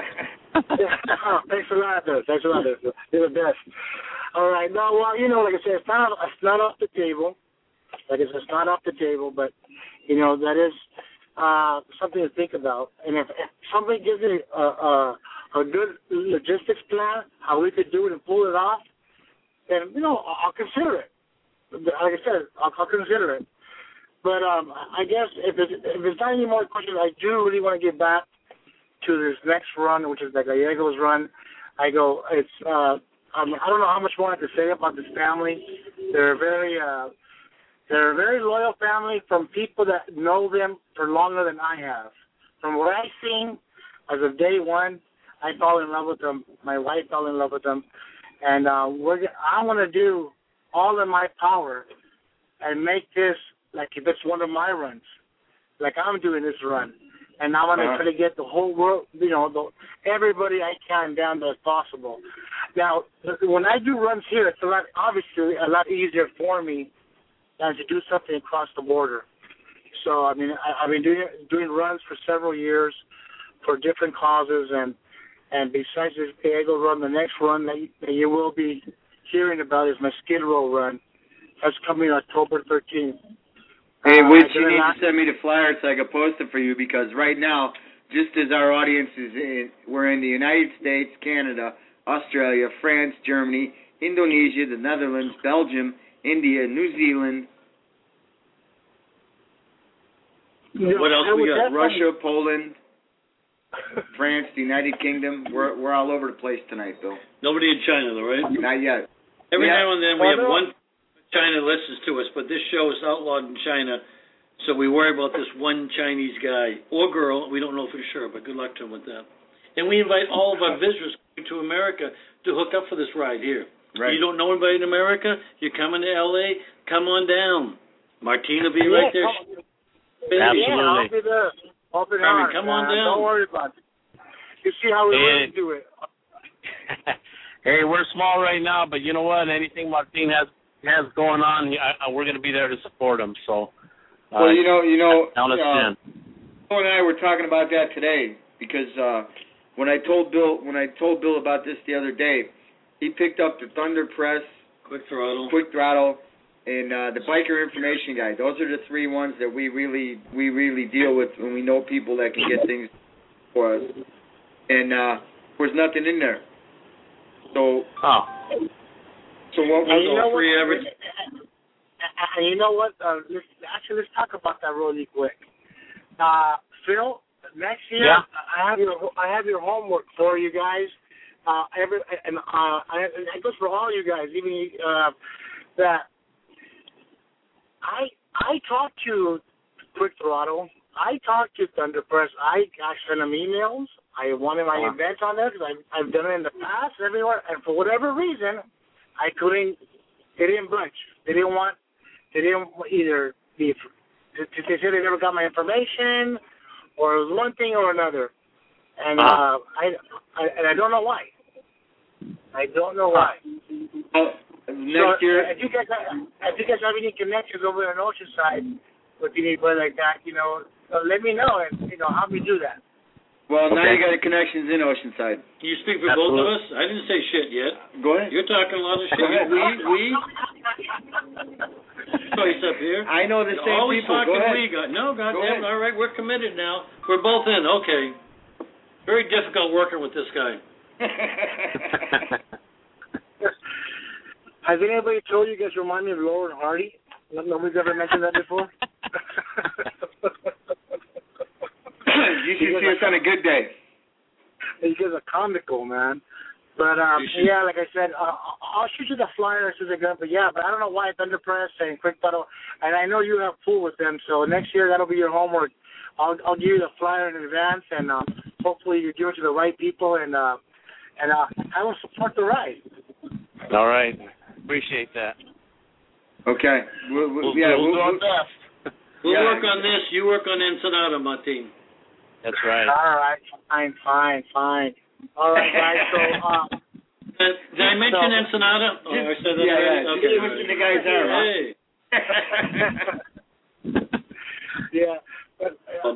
Thanks a lot, though. You're the best. All right. No, well, like I said, it's not off the table. Like I said, it's not off the table, but, that is something to think about. And if somebody gives me a good logistics plan, how we could do it and pull it off, then, I'll consider it. Like I said, I'll consider it. But I guess if there's not any more questions, I do really want to get back to this next run, which is the Gallegos run. I don't know how much more I have to say about this family. They're a very loyal family from people that know them for longer than I have. From what I've seen, as of day one, I fell in love with them. My wife fell in love with them. And I want to do all in my power and make this like if it's one of my runs, like I'm doing this run. And I want to try to get the whole world, everybody I can down there as possible. Now, when I do runs here, it's obviously a lot easier for me than to do something across the border. So, I've been doing runs for several years for different causes, and besides this Gallegos run, the next run that you will be hearing about is my Skid Row run. That's coming October 13th. Hey, Witch, you need to send me the flyer so I can post it for you, because right now, just as our audience we're in the United States, Canada, Australia, France, Germany, Indonesia, the Netherlands, Belgium, India, New Zealand. What else we got? Russia, Poland, France, the United Kingdom. We're all over the place tonight, Bill. Nobody in China, though, right? Not yet. Every now and then we have one China listens to us, but this show is outlawed in China, so we worry about this one Chinese guy or girl. We don't know for sure, but good luck to him with that. And we invite all of our visitors to America to hook up for this ride here. Right. You don't know anybody in America? You're coming to L.A.? Come on down. Martine will be right there. Absolutely. Yeah, I'll be there. Open arms. Come on down. Don't worry about it. You see how we really do it. Hey, we're small right now, but you know what? Anything Martine has going on, we're going to be there to support him. So, well, I understand. Bill and I were talking about that today because when I told Bill about this the other day, he picked up the Thunder Press, Quick Throttle, and the Biker Information Guide. Those are the three ones that we really deal with when we know people that can get things for us. And there's nothing in there. So. So what was free everything? And you know what? Let's talk about that really quick. Phil, next year I have your homework for you guys. It goes for all you guys, even that. I talked to Quick Throttle. I talked to Thunder Press. I sent them emails. I wanted my events on there because I've done it in the past everywhere, and for whatever reason, they didn't budge. They didn't either they said they never got my information, or it was one thing or another, and I don't know why. I don't know why. Next year, if you guys have any connections over in Oceanside with anybody like that, let me know and help me do that. Well, now you got connections in Oceanside. You speak for both of us? I didn't say shit yet. Go ahead. You're talking a lot of shit. We. Choice up here. I know the same always people. Talking Go ahead. We got. No, goddamn. All right, we're committed now. We're both in. Okay. Very difficult working with this guy. Has anybody told you guys remind me of Laurel and Hardy? Nobody's ever mentioned that before? You should see us on a good day. You guys are comical, man. But yeah, like I said, I'll shoot you the flyer as soon as I get. But I don't know why Thunder Press and Quick Bottle, and I know you have pool with them. So next year that'll be your homework. I'll give you the flyer in advance, and hopefully you give it to the right people, and I will support the ride. All right, appreciate that. Okay, we'll do our best. We'll work on this. You work on Ensenada, Martin. That's right. All right, fine. All right, guys. So, did I mention Ensenada? Oh, I said that already. Okay. Just listen to the guys there. Hey. Yeah. But,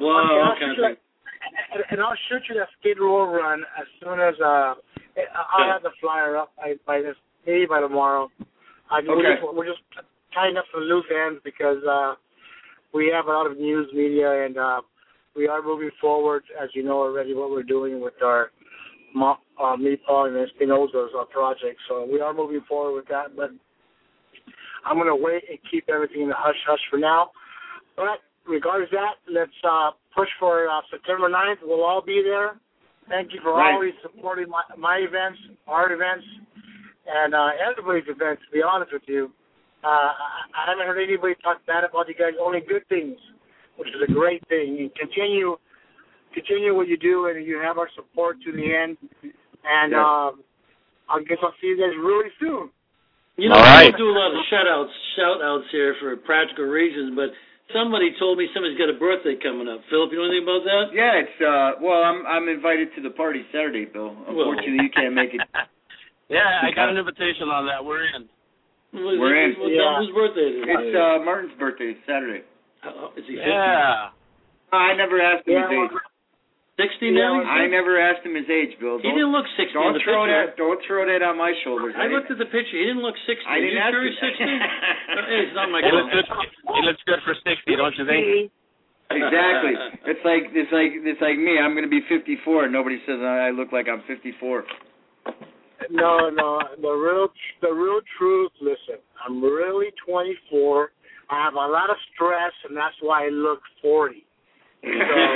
and I'll shoot you that Skid Row run as soon as I'll have the flyer up maybe by tomorrow. We're just tying up some loose ends because we have a lot of news media, and we are moving forward, as you know already, what we're doing with our Meatball and Espinosa's project. So we are moving forward with that, but I'm going to wait and keep everything in the hush-hush for now. But regardless of that, let's push for September 9th. We'll all be there. Thank you for always supporting my events, our events, and everybody's events, to be honest with you. I haven't heard anybody talk bad about you guys, only good things, which is a great thing. You continue what you do, and you have our support to the end. And I guess I'll see you guys really soon. You know, we don't do a lot of shout-outs here for practical reasons, but somebody told me somebody's got a birthday coming up. Philip, you know anything about that? Yeah, it's I'm invited to the party Saturday, Bill. Unfortunately, you can't make it. Yeah, I got an invitation on that. We're in. We're in. Whose birthday is it? It's Martin's birthday, Saturday. Is he 50? Yeah. I never asked him his age. 60 now? I never asked him his age, Bill. He didn't look 60 in the picture. Don't throw that on my shoulders. I looked at the picture. He didn't look 60. I didn't ask him. 60? Hey, it's not my He looks good for 60, don't you think? Exactly. It's like me. I'm going to be 54, and nobody says I look like I'm 54. No. The real truth. Listen, I'm really 24. I have a lot of stress, and that's why I look 40. So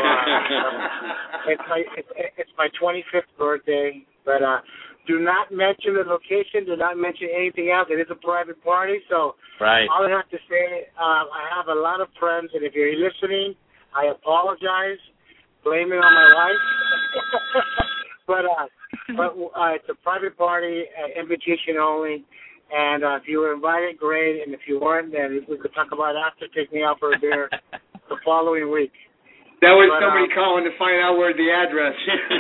it's my 25th birthday. But do not mention the location. Do not mention anything else. It is a private party, so all I have to say, I have a lot of friends, and if you're listening, I apologize. Blame it on my wife. but it's a private party, invitation only. And if you were invited, great. And if you weren't, then we could talk about it after. Take me out for a beer the following week. That was somebody calling to find out where the address.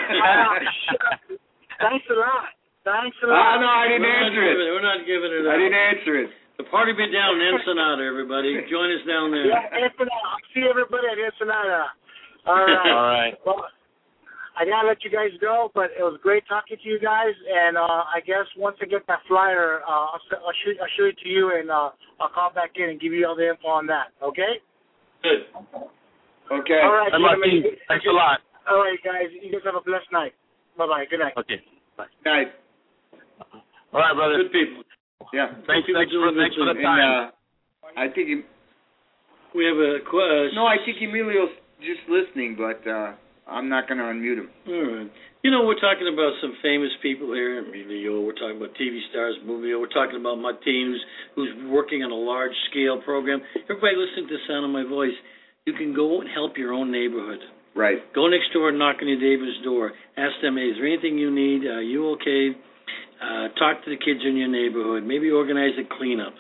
Thanks a lot. No, I didn't answer it. We're not giving it up. I didn't answer it. The party be down in Ensenada, everybody. Join us down there. Yeah, Ensenada. I'll see everybody at Ensenada. All right. All right. Well, I gotta let you guys go, but it was great talking to you guys. And I guess once I get that flyer, I'll shoot it to you, and I'll call back in and give you all the info on that. Okay? Good. Okay. All right. Thanks a lot. All right, guys. You guys have a blessed night. Bye-bye. Good night. Okay. Bye. Night. All right, brother. Good people. Yeah. Thanks for the time. I think we have a question. No, I think Emilio's just listening, but I'm not going to unmute him. All right. You know, we're talking about some famous people here. Emilio, we're talking about TV stars, Movio. We're talking about Martin, who's working on a large-scale program. Everybody listening to the sound of my voice, you can go and help your own neighborhood. Right. Go next door and knock on your neighbor's door. Ask them, hey, is there anything you need? Are you okay? Talk to the kids in your neighborhood. Maybe organize a cleanup.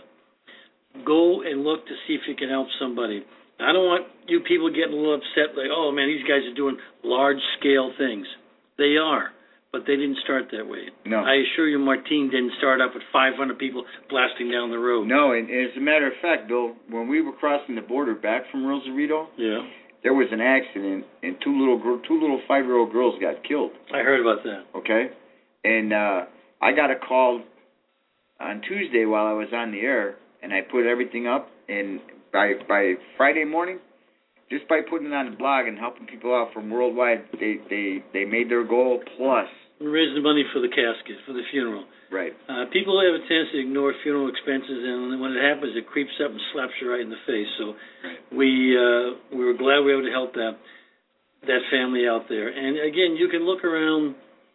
Go and look to see if you can help somebody. I don't want you people getting a little upset like, oh, man, these guys are doing large-scale things. They are, but they didn't start that way. No. I assure you Martin didn't start off with 500 people blasting down the road. No, and as a matter of fact, Bill, when we were crossing the border back from Rosarito, there was an accident, and two little 5-year-old girls got killed. I heard about that. Okay? And I got a call on Tuesday while I was on the air, and I put everything up, and by Friday morning, just by putting it on the blog and helping people out from worldwide, they made their goal plus. We're raising money for the casket, for the funeral. Right. People have a tendency to ignore funeral expenses, and when it happens, it creeps up and slaps you right in the face. So we were glad we were able to help that family out there. And, again, you can look around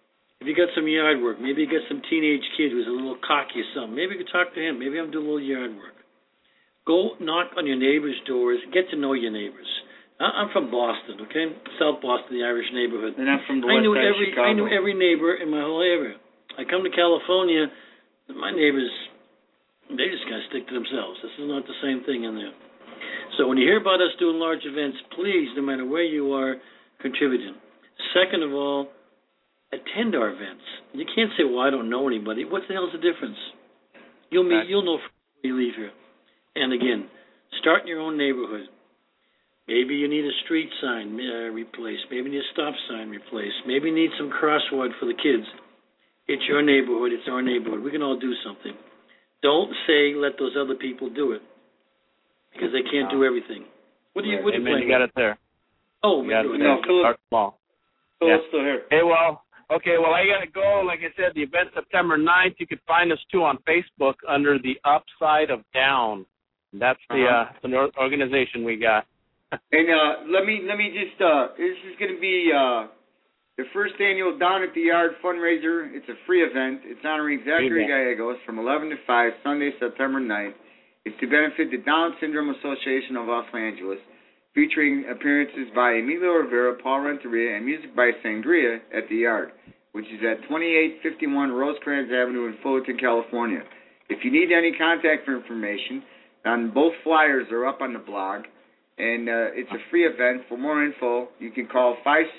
If you got some yard work, maybe you got some teenage kid who's a little cocky or something, maybe you could talk to him. Maybe have him do a little yard work. Go knock on your neighbors' doors. Get to know your neighbors. I'm from Boston, okay? South Boston, the Irish neighborhood. And I'm from the west side of Chicago. I knew every neighbor in my whole area. I come to California, my neighbors, they just kind of stick to themselves. This is not the same thing in there. So when you hear about us doing large events, please, no matter where you are, contribute. Second of all, attend our events. You can't say, well, I don't know anybody. What the hell's the difference? You'll know before you leave here. And again, start in your own neighborhood. Maybe you need a street sign replaced. Maybe you need a stop sign replaced. Maybe you need some crossword for the kids. It's your neighborhood. It's our neighborhood. We can all do something. Don't say let those other people do it, because they can't do everything. What do you Amen. You got it there. Oh, Start small. Phil's still here. Hey, well, I got to go. Like I said, the event September 9th. You can find us, too, on Facebook under the Upside of Down. That's the organization we got. And let me just this is going to be the first annual Down at the Yard fundraiser. It's a free event. It's honoring Zachary Gallegos from 11 to 5, Sunday, September 9th. It's to benefit the Down Syndrome Association of Los Angeles, featuring appearances by Emilio Rivera, Paul Renteria, and music by Sangria at the Yard, which is at 2851 Rosecrans Avenue in Fullerton, California. If you need any contact information, both flyers are up on the blog, and it's a free event. For more info, you can call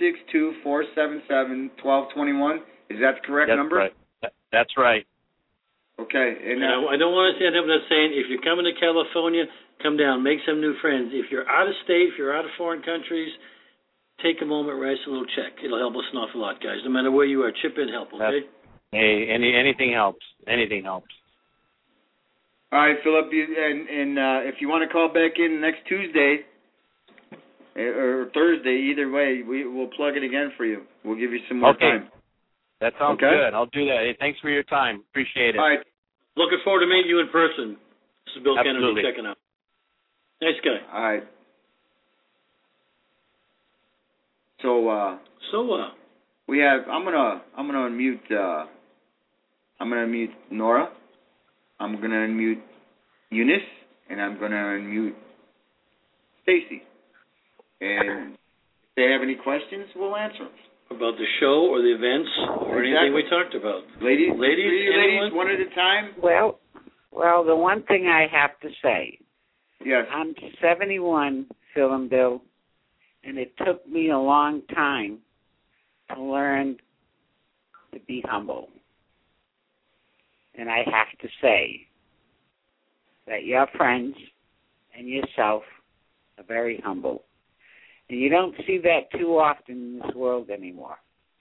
562-477-1221. Is that the correct number? Right. That's right. Okay. And I don't want to stand up and saying, if you're coming to California, come down, make some new friends. If you're out of state, if you're out of foreign countries, take a moment, write us a little check. It'll help us an awful lot, guys. No matter where you are, chip in, help, okay? Hey, anything helps. Anything helps. All right, Philip, and if you want to call back in next Tuesday or Thursday, either way, we'll plug it again for you. We'll give you some more time. That sounds good. I'll do that. Hey, thanks for your time. Appreciate it. All right. Looking forward to meeting you in person. This is Bill Kennedy checking out. Nice guy. All right. So we have. I'm gonna unmute. I'm gonna unmute Nora. I'm gonna unmute Eunice, and I'm gonna unmute Stacy. And if they have any questions, we'll answer them. About the show or the events or anything we talked about. Ladies, anyone? one at a time. Well, the one thing I have to say. Yes. I'm 71, Phil and Bill, and it took me a long time to learn to be humble. And I have to say that your friends and yourself are very humble. And you don't see that too often in this world anymore.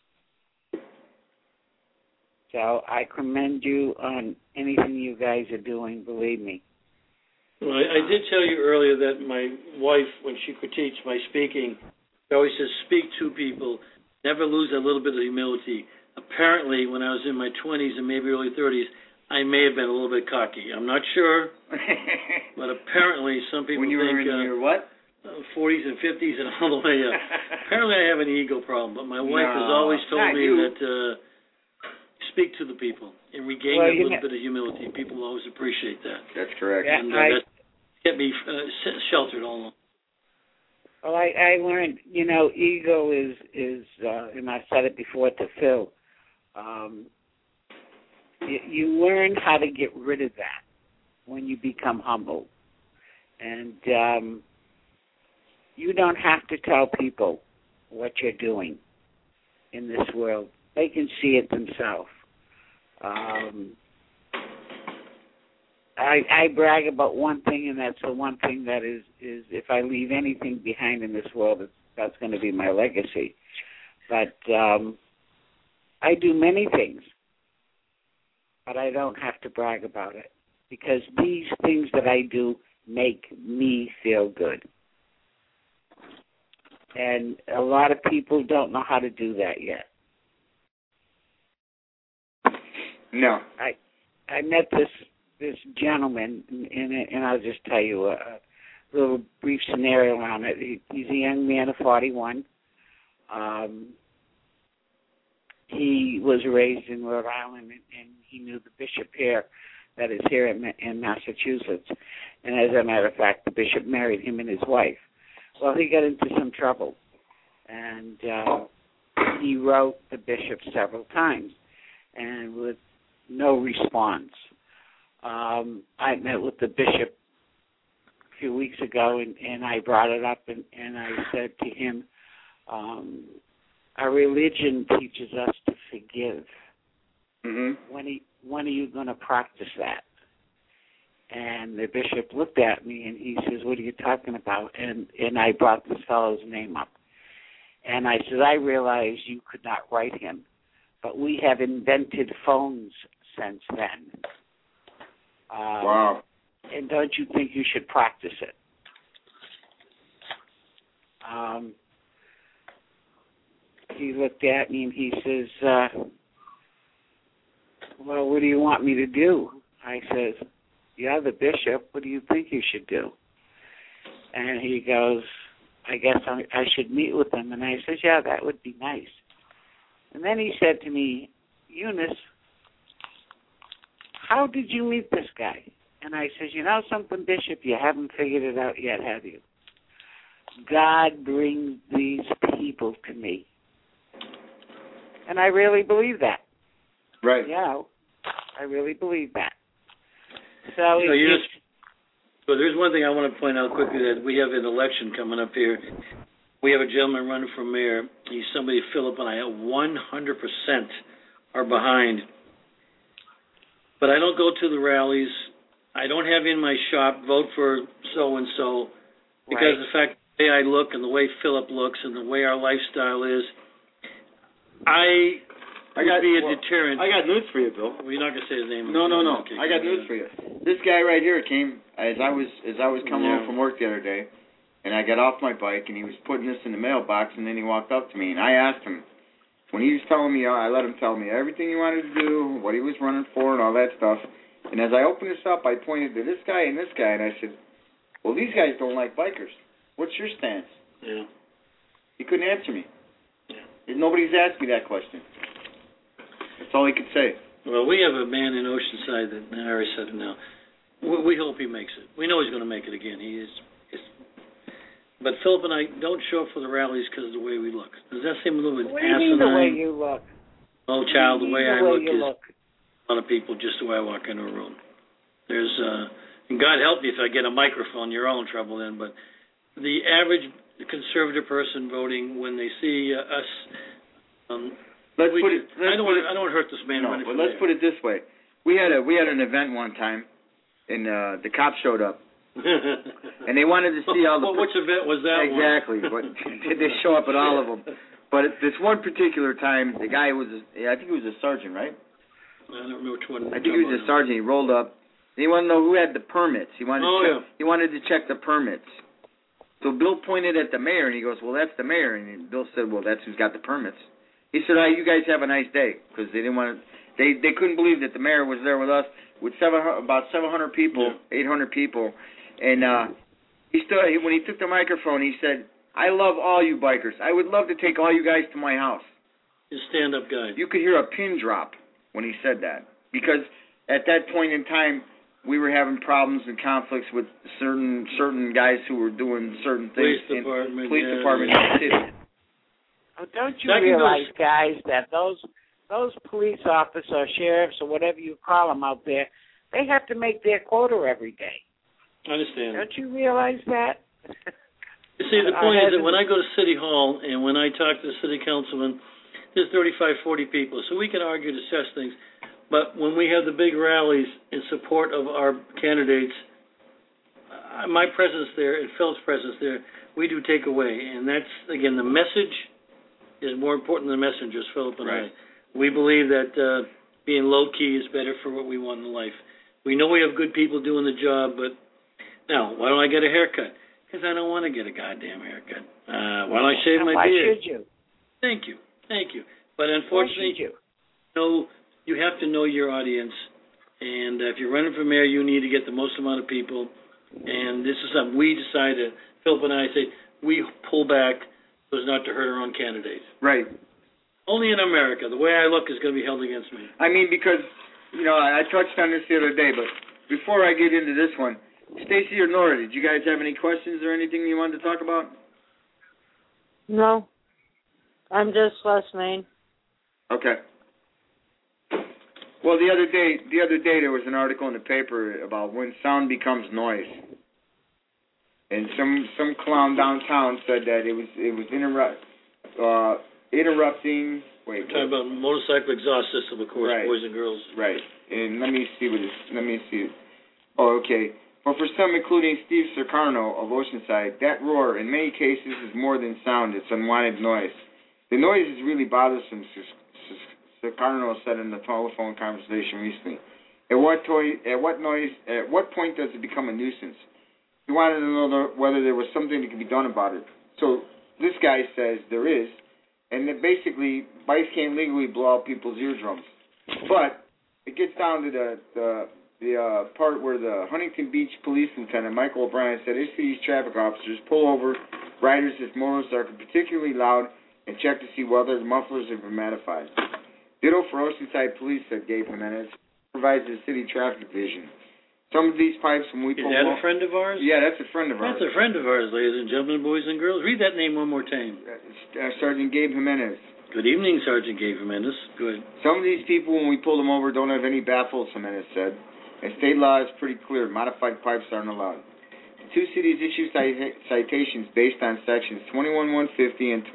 So I commend you on anything you guys are doing, believe me. Well, I did tell you earlier that my wife, when she critiques my speaking, she always says, speak to people, never lose a little bit of humility. Apparently, when I was in my 20s and maybe early 30s, I may have been a little bit cocky. I'm not sure, but apparently some people when you think... were in your what? 40s and 50s and all the way up. Apparently I have an ego problem, but my wife has always told me that speak to the people and regain a little bit of humility. People always appreciate that. That's correct. And that kept me sheltered all along. Well, I learned, ego is, and I said it before to Phil, you learn how to get rid of that when you become humble. And you don't have to tell people what you're doing in this world. They can see it themselves. I brag about one thing, and that's the one thing that is if I leave anything behind in this world, that's going to be my legacy. But I do many things, but I don't have to brag about it, because these things that I do make me feel good. And a lot of people don't know how to do that yet. No. I met this gentleman, and I'll just tell you a little brief scenario on it. He's a young man of 41. he was raised in Rhode Island, and he knew the bishop here that is here in Massachusetts. And as a matter of fact, the bishop married him and his wife. Well, he got into some trouble, and he wrote the bishop several times, and with no response. I met with the bishop a few weeks ago, and I brought it up, and I said to him, our religion teaches us to forgive. Mm-hmm. When are you going to practice that? And the bishop looked at me, and he says, what are you talking about? And I brought this fellow's name up. And I said, I realize you could not write him, but we have invented phones since then. Wow. And don't you think you should practice it? He looked at me and he says, well, what do you want me to do? I says, you're the bishop. What do you think you should do? And he goes, I guess I should meet with him. And I says, yeah, that would be nice. And then he said to me, Eunice, how did you meet this guy? And I says, you know something, Bishop, you haven't figured it out yet, have you? God brings these people to me. And I really believe that. Right. Yeah, I really believe that. So But there's one thing I want to point out quickly, that we have an election coming up here. We have a gentleman running for mayor. He's somebody Philip and I 100% are behind. But I don't go to the rallies. I don't have in my shop, vote for so-and-so, because the fact the way I look and the way Philip looks and the way our lifestyle is, I got be a deterrent. I got news for you, Bill. Well, you're not gonna say his name. No. Okay, I got news for you. This guy right here came as I was coming home from work the other day, and I got off my bike, and he was putting this in the mailbox, and then he walked up to me, and I asked him when he was telling me, I let him tell me everything he wanted to do, what he was running for, and all that stuff. And as I opened this up, I pointed to this guy, and I said, "Well, these guys don't like bikers. What's your stance?" Yeah. He couldn't answer me. Nobody's asked me that question. That's all he could say. Well, we have a man in Oceanside that I already said it now. We hope he makes it. We know he's going to make it again. He is. But Philip and I don't show up for the rallies because of the way we look. Does that seem a little bit asinine? What do you mean the way you look? Oh, child, the way I look is look. a lot of people just the way I walk into a room. There's, and God help me if I get a microphone, you're all in trouble then, but the average conservative person voting, when they see us, I don't want to hurt this man. No, but let's put it this way: we had an event one time, and the cops showed up, and they wanted to see all the. Well, which event was that? Exactly, but they show up at all of them. But at this one particular time, the guy was, I think he was a sergeant, right? I don't know which one. I think he was a sergeant. He rolled up. He wanted to know who had the permits. He wanted to check the permits. So Bill pointed at the mayor, and he goes, "Well, that's the mayor." And Bill said, "Well, that's who's got the permits." He said, "You guys have a nice day," because they didn't want to. They couldn't believe that the mayor was there with us with about 700 people, 800 people, and he stood when he took the microphone. He said, "I love all you bikers. I would love to take all you guys to my house." He's a stand-up guy. You could hear a pin drop when he said that, because at that point in time, we were having problems and conflicts with certain guys who were doing certain things in the police department in the city. Oh, don't you realize, guys, that those police officers or sheriffs or whatever you call them out there, they have to make their quota every day. I understand. Don't you realize that? You see, the point is that when I go to City Hall and when I talk to the city councilman, there's 35, 40 people, so we can argue, discuss things. But when we have the big rallies in support of our candidates, my presence there and Phil's presence there, we do take away. And that's, again, the message is more important than the messengers, Philip and I. We believe that being low-key is better for what we want in life. We know we have good people doing the job, but now, why don't I get a haircut? Because I don't want to get a goddamn haircut. Why don't I shave my beard? Why should you? Thank you. But unfortunately, you have to know your audience, and if you're running for mayor, you need to get the most amount of people, and this is something we decided, Philip and I say, we pull back so as not to hurt our own candidates. Right. Only in America. The way I look is going to be held against me. I mean, because, I touched on this the other day, but before I get into this one, Stacy or Nora, did you guys have any questions or anything you wanted to talk about? No. I'm just listening. Okay. Well, the other day there was an article in the paper about when sound becomes noise. And some clown downtown said that it was interrupting. We're talking about motorcycle exhaust system, of course, right. Boys and girls. Right. And let me see. Oh, okay. But for some, including Steve Circano of Oceanside, that roar, in many cases, is more than sound. It's unwanted noise. The noise is really bothersome, Circano said in a telephone conversation recently. At what point does it become a nuisance? He wanted to know whether there was something that could be done about it. So this guy says there is, and that basically bikes can't legally blow out people's eardrums. But it gets down to the part where the Huntington Beach Police Lieutenant Michael O'Brien said these traffic officers pull over riders if motors are particularly loud and check to see whether the mufflers have been modified. Ditto for Oceanside Police, said Gabe Jimenez, provides the city traffic division. Some of these pipes, when we pull Is that a friend of ours? Yeah, that's a friend of ours. That's a friend of ours, ladies and gentlemen, boys and girls. Read that name one more time. Sergeant Gabe Jimenez. Good evening, Sergeant Gabe Jimenez. Good. Some of these people, when we pull them over, don't have any baffles, Jimenez said. And state law is pretty clear. Modified pipes aren't allowed. The two cities issue citations based on sections 21-150 and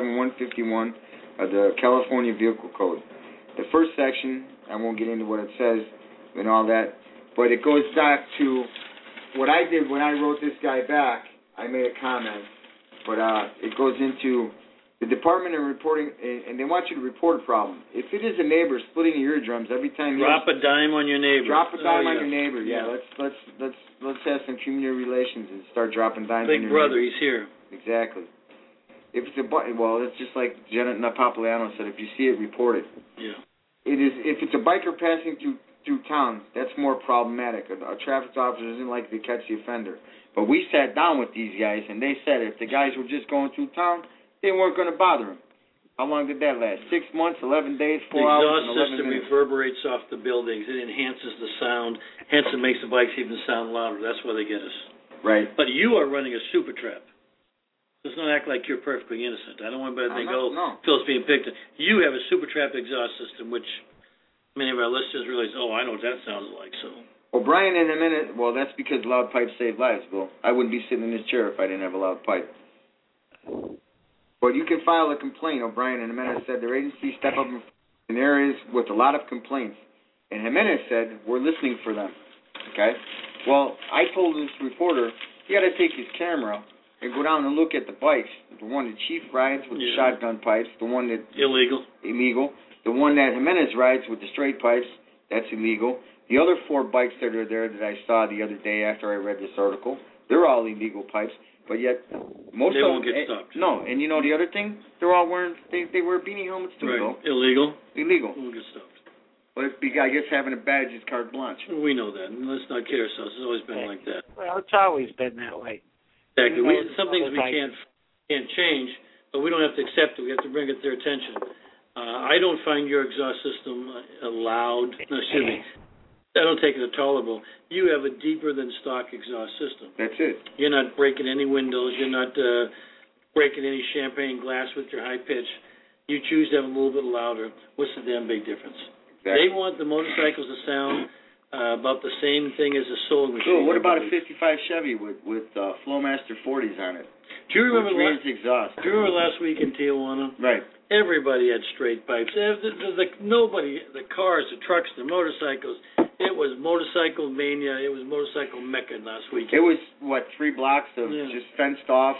27-151 of the California Vehicle Code. The first section, I won't get into what it says and all that, but it goes back to what I did when I wrote this guy back. I made a comment, but it goes into the Department of Reporting, and they want you to report a problem. If it is a neighbor splitting your eardrums every time, drop a dime on your neighbor. Drop a dime on your neighbor. Yeah, let's have some community relations and start dropping dimes on your neighbor. Big brother, he's here. Exactly. If it's it's just like Jenna Napopoliano said. If you see it, report it. Yeah. It is. If it's a biker passing through town, that's more problematic. A traffic officer isn't likely to catch the offender. But we sat down with these guys, and they said if the guys were just going through town, they weren't going to bother him. How long did that last? 6 months, 11 days, 4 hours, and 11 minutes. The exhaust system reverberates off the buildings. It enhances the sound. Hence, it makes the bikes even sound louder. That's why they get us. Right. But you are running a super trap. Let's not act like you're perfectly innocent. I don't want anybody to think, Phil's being picked. You have a super trap exhaust system, which many of our listeners realize, I know what that sounds like. So O'Brien in a minute, that's because loud pipes save lives, Bill. I wouldn't be sitting in this chair if I didn't have a loud pipe. But you can file a complaint. O'Brien and Jimenez said their agency step up in areas with a lot of complaints. And Jimenez said, we're listening for them. Okay? Well, I told this reporter, he got to take his camera and go down and look at the bikes. The one that Chief rides with the shotgun pipes, the one that... Illegal. The one that Jimenez rides with the straight pipes, that's illegal. The other 4 bikes that are there that I saw the other day after I read this article, they're all illegal pipes. But yet, most they of won't them... get stopped. No, and you know the other thing? They're all wearing... They wear beanie helmets too, right. though. Illegal. Won't get stopped. But I guess having a badge is carte blanche. We know that. Let's not kid ourselves. It's always been like that. Well, it's always been that way. Exactly. Some things we can't change, but we don't have to accept it. We have to bring it to their attention. I don't find your exhaust system loud. No, excuse me. I don't take it as tolerable. You have a deeper than stock exhaust system. That's it. You're not breaking any windows. You're not breaking any champagne glass with your high pitch. You choose to have a little bit louder. What's the damn big difference? Exactly. They want the motorcycles to sound about the same thing as a sewing machine. Cool. What about a 55 Chevy with Flowmaster 40s on it? Do you remember exhaust? Do you remember last week in Tijuana? Right. Everybody had straight pipes. Nobody, the cars, the trucks, the motorcycles. It was motorcycle mania. It was motorcycle mecca last week. It was 3 blocks of just fenced off.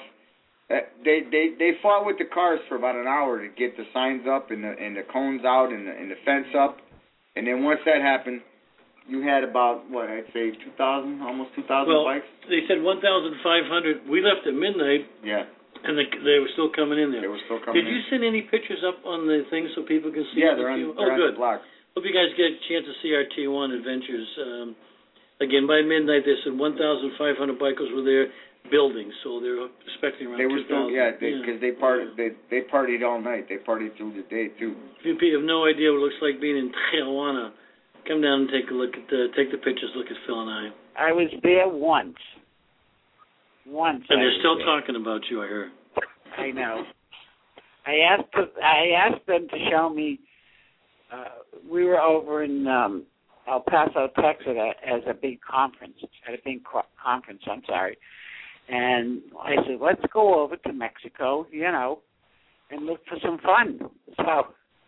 They fought with the cars for about an hour to get the signs up and the cones out and the fence up, and then once that happened, you had about I'd say 2,000, almost 2,000 bikes. They said 1,500. We left at midnight. Yeah. And they were still coming in there. They were still coming in. Did you send any pictures up on the thing so people can see? Yeah, they're on good. The block. Hope you guys get a chance to see our T1 adventures. Again, by midnight, they said 1,500 bikers were there. buildings, so they're expecting around 2,000. They were still, because they partied all night. They partied through the day too. If you have no idea what it looks like being in Tijuana, come down and take a look at take the pictures. Look at Phil and I. I was there once. And they're still talking about you, I heard. I know. I asked them to show me. We were over in El Paso, Texas, as a big conference. At a big conference, I'm sorry. And I said, let's go over to Mexico, and look for some fun. So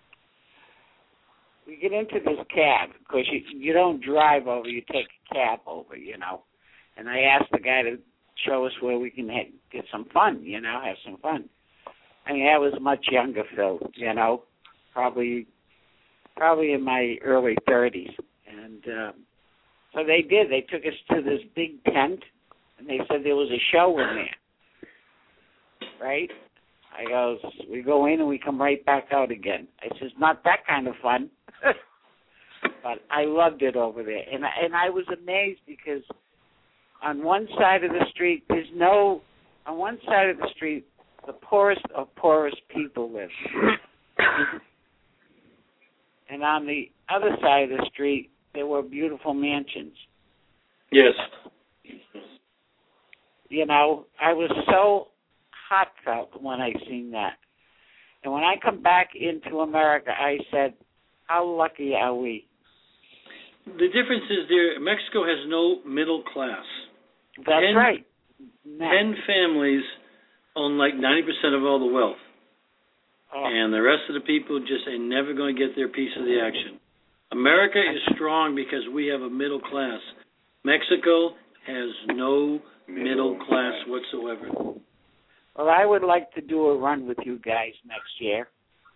we get into this cab, because you don't drive over, you take a cab over, And I asked the guy to show us where we can get some fun, have some fun. I mean, I was much younger, Phil, probably in my early 30s. And so they did. They took us to this big tent, and they said there was a show in there, right? I goes, we go in and we come right back out again. I says, not that kind of fun. But I loved it over there. And I was amazed because on one side of the street, the poorest of poorest people live. And on the other side of the street, there were beautiful mansions. Yes. I was so heartfelt when I seen that. And when I come back into America, I said, how lucky are we? The difference is Mexico has no middle class. That's right. 10 families own like 90% of all the wealth. Oh. And the rest of the people just ain't never going to get their piece of the action. America is strong because we have a middle class. Mexico has no middle class whatsoever. Well, I would like to do a run with you guys next year.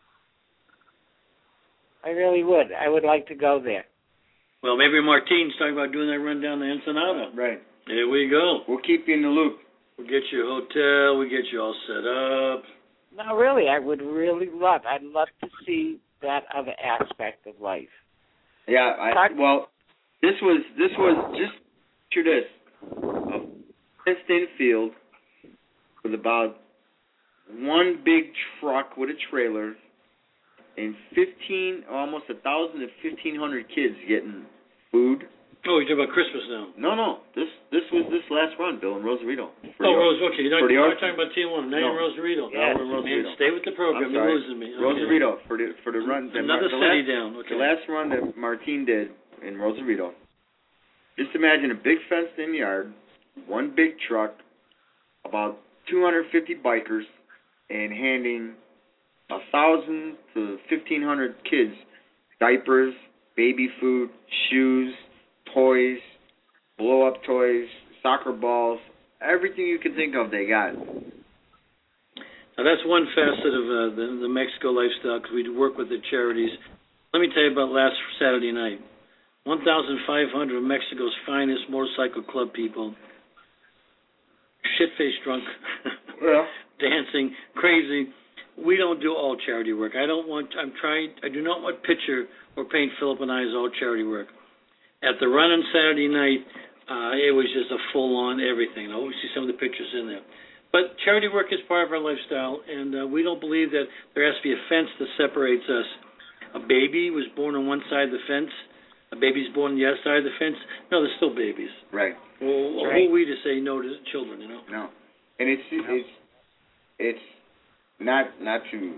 I really would. I would like to go there. Well, maybe Martine's talking about doing that run down to Ensenada. Right. There we go. We'll keep you in the loop. We'll get you a hotel. We'll get you all set up. No, really, I would really love. I'd love to see that other aspect of life. Yeah. This was just picture this: a fenced-in field with about one big truck with a trailer, and almost 1,000 to 1,500 kids getting food. Oh, you're talking about Christmas now? No. This was this last run, Bill, in Rosarito. Okay. You're not talking about T1. Now you're in Rosarito. Yes. Man, stay with the program. You're losing me. Okay. Rosarito for the run. Another city down. Okay. The last run that Martine did in Rosarito. Just imagine a big fenced-in yard, one big truck, about 250 bikers, and handing 1,000 to 1,500 kids diapers, baby food, shoes, toys, blow-up toys, soccer balls, everything you can think of they got. Now that's one facet of the Mexico lifestyle, because we work with the charities. Let me tell you about last Saturday night. 1,500 of Mexico's finest motorcycle club people, shit-faced drunk, dancing, crazy. We don't do all charity work. I do not want picture or paint Philip and I as all charity work. At the run on Saturday night, it was just a full-on everything. I always see some of the pictures in there. But charity work is part of our lifestyle, and we don't believe that there has to be a fence that separates us. A baby was born on one side of the fence. A baby's born on the other side of the fence. No, they're still babies. Right. Well, who are we to say no to children, No. And it's not to,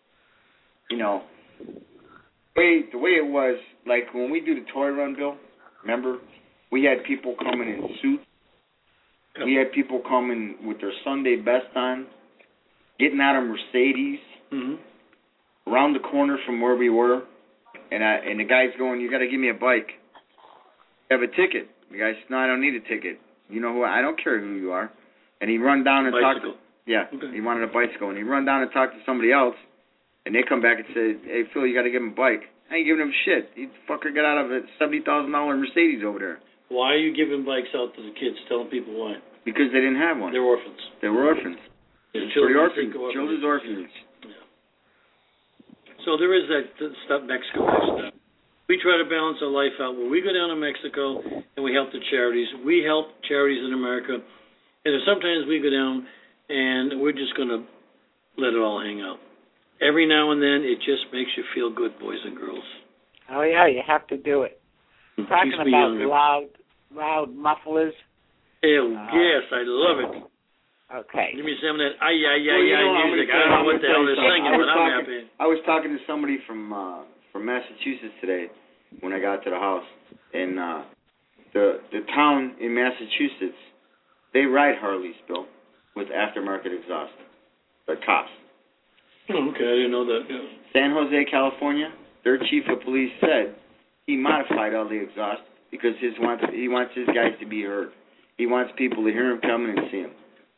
the way it was, like when we do the toy run, Bill, remember, we had people coming in suits. Yep. We had people coming with their Sunday best on, getting out of Mercedes, around the corner from where we were, and the guy's going, you got to give me a bike. Have a ticket. The guy said, no, I don't need a ticket. You know who? I don't care who you are. And he run down and talk to. Yeah, he wanted a bicycle, and he run down and talk to somebody else, and they come back and say, hey, Phil, you got to give him a bike. I ain't giving him shit. He fucker got out of a $70,000 Mercedes over there. Why are you giving bikes out to the kids? Telling people why? Because they didn't have one. They're orphans. They were orphans. Yeah, children's orphans. Yeah. So there is that stuff Mexico lifestyle. We try to balance our life out where we go down to Mexico and we help the charities. We help charities in America. And then sometimes we go down and we're just going to let it all hang out. Every now and then, it just makes you feel good, boys and girls. Oh, yeah, you have to do it. Talking about loud mufflers. Hell, yes, I love it. Okay. Give me some of that music. I don't know what the hell they're singing, but I'm happy. I was talking to somebody from Massachusetts today when I got to the house, and the town in Massachusetts, they ride Harleys, Bill, with aftermarket exhaust. The cops. Okay, I didn't know that. Yeah. San Jose, California, their chief of police said he modified all the exhaust because he wants his guys to be heard. He wants people to hear him coming and see him.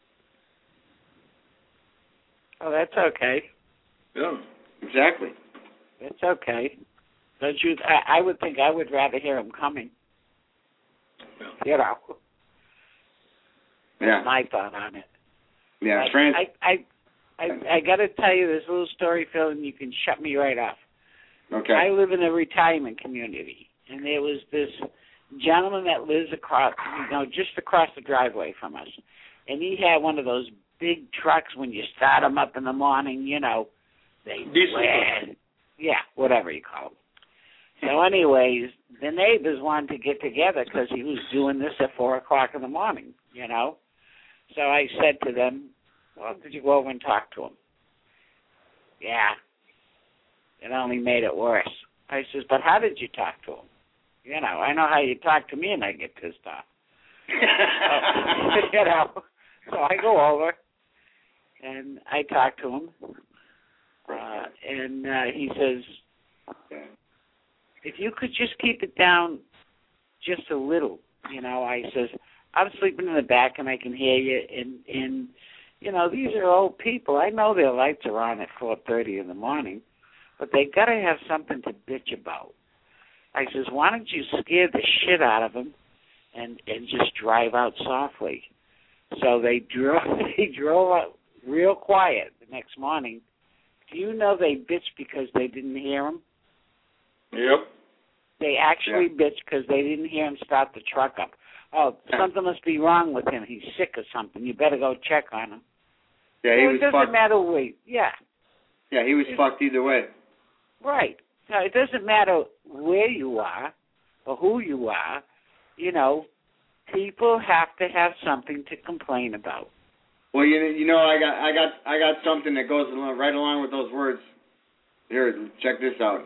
Oh, that's okay. Yeah. Exactly. That's okay. Don't you? I would think I would rather hear him coming. Yeah. You know. Yeah. That's my thought on it. Yeah, I got to tell you this little story, Phil, and you can shut me right off. Okay. I live in a retirement community, and there was this gentleman that lives across, just across the driveway from us, and he had one of those big trucks when you start them up in the morning, they blare. Yeah, whatever you call them. So anyways, the neighbors wanted to get together because he was doing this at 4 o'clock in the morning, So I said to them, well, did you go over and talk to him? Yeah. It only made it worse. I says, but how did you talk to him? I know how you talk to me and I get pissed off. So I go over and I talk to him. And he says, if you could just keep it down just a little, I says, I'm sleeping in the back and I can hear you. And these are old people. I know their lights are on at 4:30 in the morning, but they got to have something to bitch about. I says, why don't you scare the shit out of them and just drive out softly? So they drove out real quiet the next morning. Do you know they bitched because they didn't hear him? Yep. They actually bitched because they didn't hear him start the truck up. Oh, something must be wrong with him. He's sick or something. You better go check on him. Yeah, he was fucked. It doesn't matter Yeah, he was fucked either way. Right. Now, it doesn't matter where you are or who you are. People have to have something to complain about. Well, I got something that goes right along with those words. Here, check this out.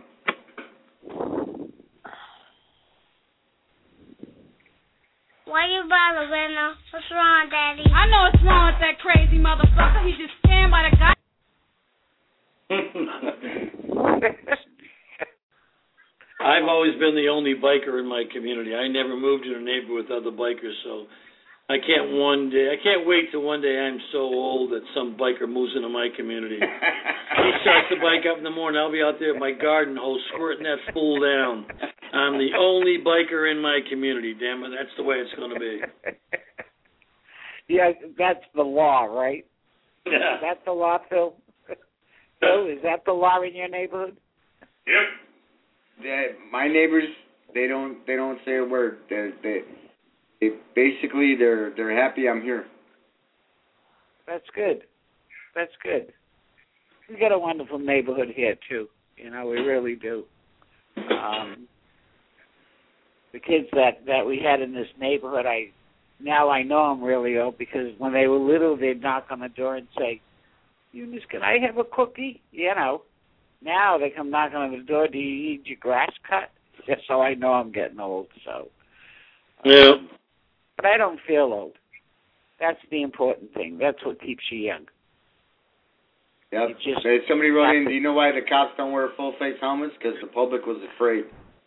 Why you bother, Rena? What's wrong, Daddy? I know what's wrong with that crazy motherfucker. He's just scanned by the guy. I've always been the only biker in my community. I never moved in a neighborhood with other bikers, so I can't wait till one day I'm so old that some biker moves into my community. He starts to bike up in the morning. I'll be out there with my garden hose squirting that fool down. I'm the only biker in my community, damn it. That's the way it's going to be. Yeah, that's the law, right? Yeah. Is that the law, Phil? Phil, is that the law in your neighborhood? Yep. My neighbors, they don't say a word. They basically they're happy I'm here. That's good. That's good. We got a wonderful neighborhood here too. We really do. The kids that we had in this neighborhood, I know them really well because when they were little, they'd knock on the door and say, "Eunice, can I have a cookie?" Now they come knocking on the door. Do you need your grass cut? Just so I know I'm getting old. So. Yeah. But I don't feel old. That's the important thing. That's what keeps you young. Yep. Somebody wrote in, do you know why the cops don't wear full-face helmets? Because the public was afraid.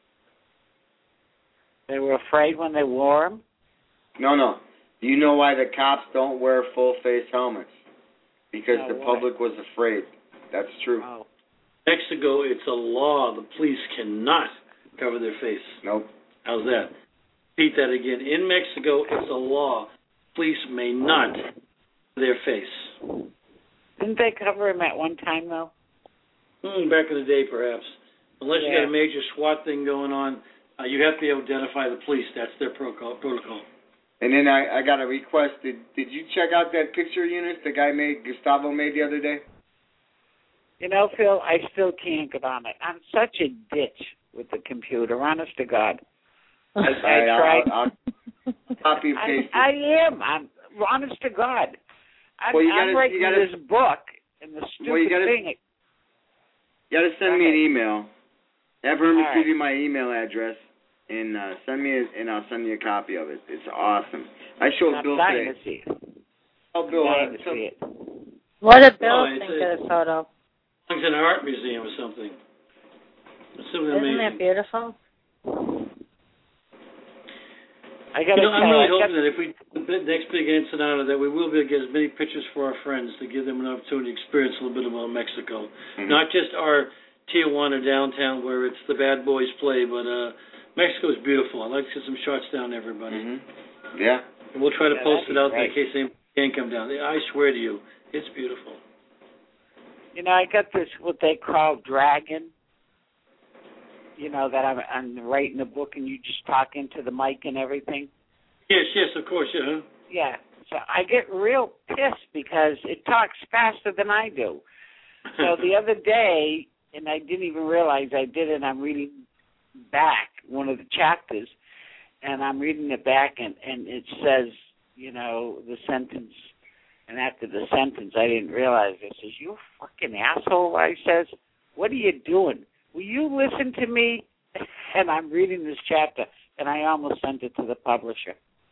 They were afraid when they wore them? No. Do you know why the cops don't wear full-face helmets? Because the public was afraid. That's true. Oh. Mexico, it's a law. The police cannot cover their face. Nope. How's that? Repeat that again. In Mexico, it's a law. Police may not cover their face. Didn't they cover him at one time, though? Back in the day, perhaps. Unless you got a major SWAT thing going on, you have to be able to identify the police. That's their protocol. And then I got a request. Did you check out that picture, Eunice, the guy Gustavo made the other day? You know, Phil, I still can't get on it. I'm such a ditch with the computer, honest to God. I tried. I'll copy and paste it. I am. I'm honest to God. I'm writing this book, and the stupid thing. You got to send me an email. Have Hermes give you my email address, and send me and I'll send you a copy of it. It's awesome. I showed Bill today. To see it. Oh, Bill, see it. What did Bill think of the photo? It's in an art museum or something. It's simply Isn't amazing. that beautiful? I'm really hoping that if we do the next big enchilada, that we will be able to get as many pictures for our friends to give them an opportunity to experience a little bit about Mexico. Mm-hmm. Not just our Tijuana downtown where it's the bad boys play, but Mexico is beautiful. I'd like to get some shots down, everybody. Mm-hmm. Yeah. And we'll try to post it out there in case anybody can come down. I swear to you, it's beautiful. You know, I got this, what they call dragon. You know, that I'm writing a book and you just talk into the mic and everything. Yes, of course, yeah. Yeah, so I get real pissed because it talks faster than I do. So the other day, and I didn't even realize I did it, I'm reading back one of the chapters, and I'm reading it back, and it says, you know, the sentence, and after the sentence, I didn't realize it. Says, "You fucking asshole," I says, "what are you doing? Will you listen to me?" And I'm reading this chapter, and I almost sent it to the publisher.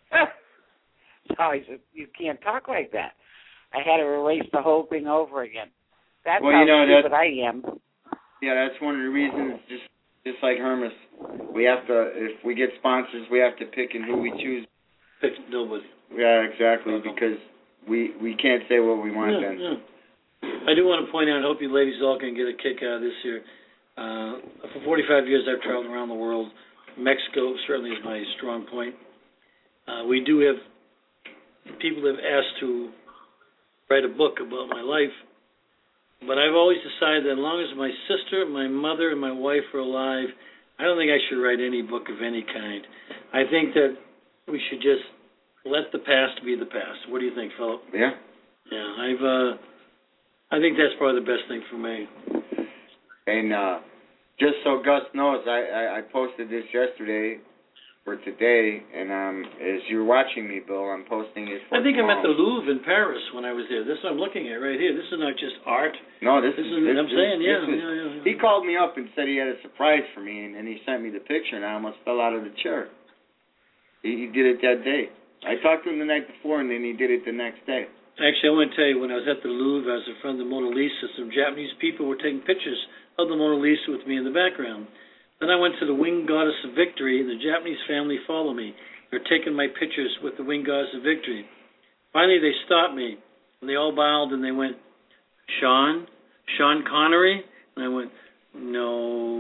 So I said, "You can't talk like that." I had to erase the whole thing over again. That's how stupid I am. Yeah, that's one of the reasons, just like Hermes, we have to, if we get sponsors, we have to pick and who we choose. Pick nobody. Yeah, exactly, because we can't say what we want then. Yeah. I do want to point out, I hope you ladies all can get a kick out of this here. For 45 years, I've traveled around the world. Mexico certainly is my strong point. We do have people that have asked to write a book about my life, but I've always decided that as long as my sister, my mother, and my wife are alive, I don't think I should write any book of any kind. I think that we should just let the past be the past. What do you think, Philip? Yeah. Yeah, I think that's probably the best thing for me. And just so Gus knows, I posted this yesterday for today, and as you're watching me, Bill, I'm posting it for I think tomorrow. I'm at the Louvre in Paris when I was there. This I'm looking at right here. This is not just art. No, this is I'm saying, yeah. He called me up and said he had a surprise for me, and he sent me the picture, and I almost fell out of the chair. He did it that day. I talked to him the night before, and then he did it the next day. Actually, I want to tell you, when I was at the Louvre, I was in front of the Mona Lisa. Some Japanese people were taking pictures of the Mona Lisa with me in the background. Then I went to the Winged Goddess of Victory, and the Japanese family followed me. They're taking my pictures with the Winged Goddess of Victory. Finally, they stopped me, and they all bowed, and they went, Sean Connery? And I went, no.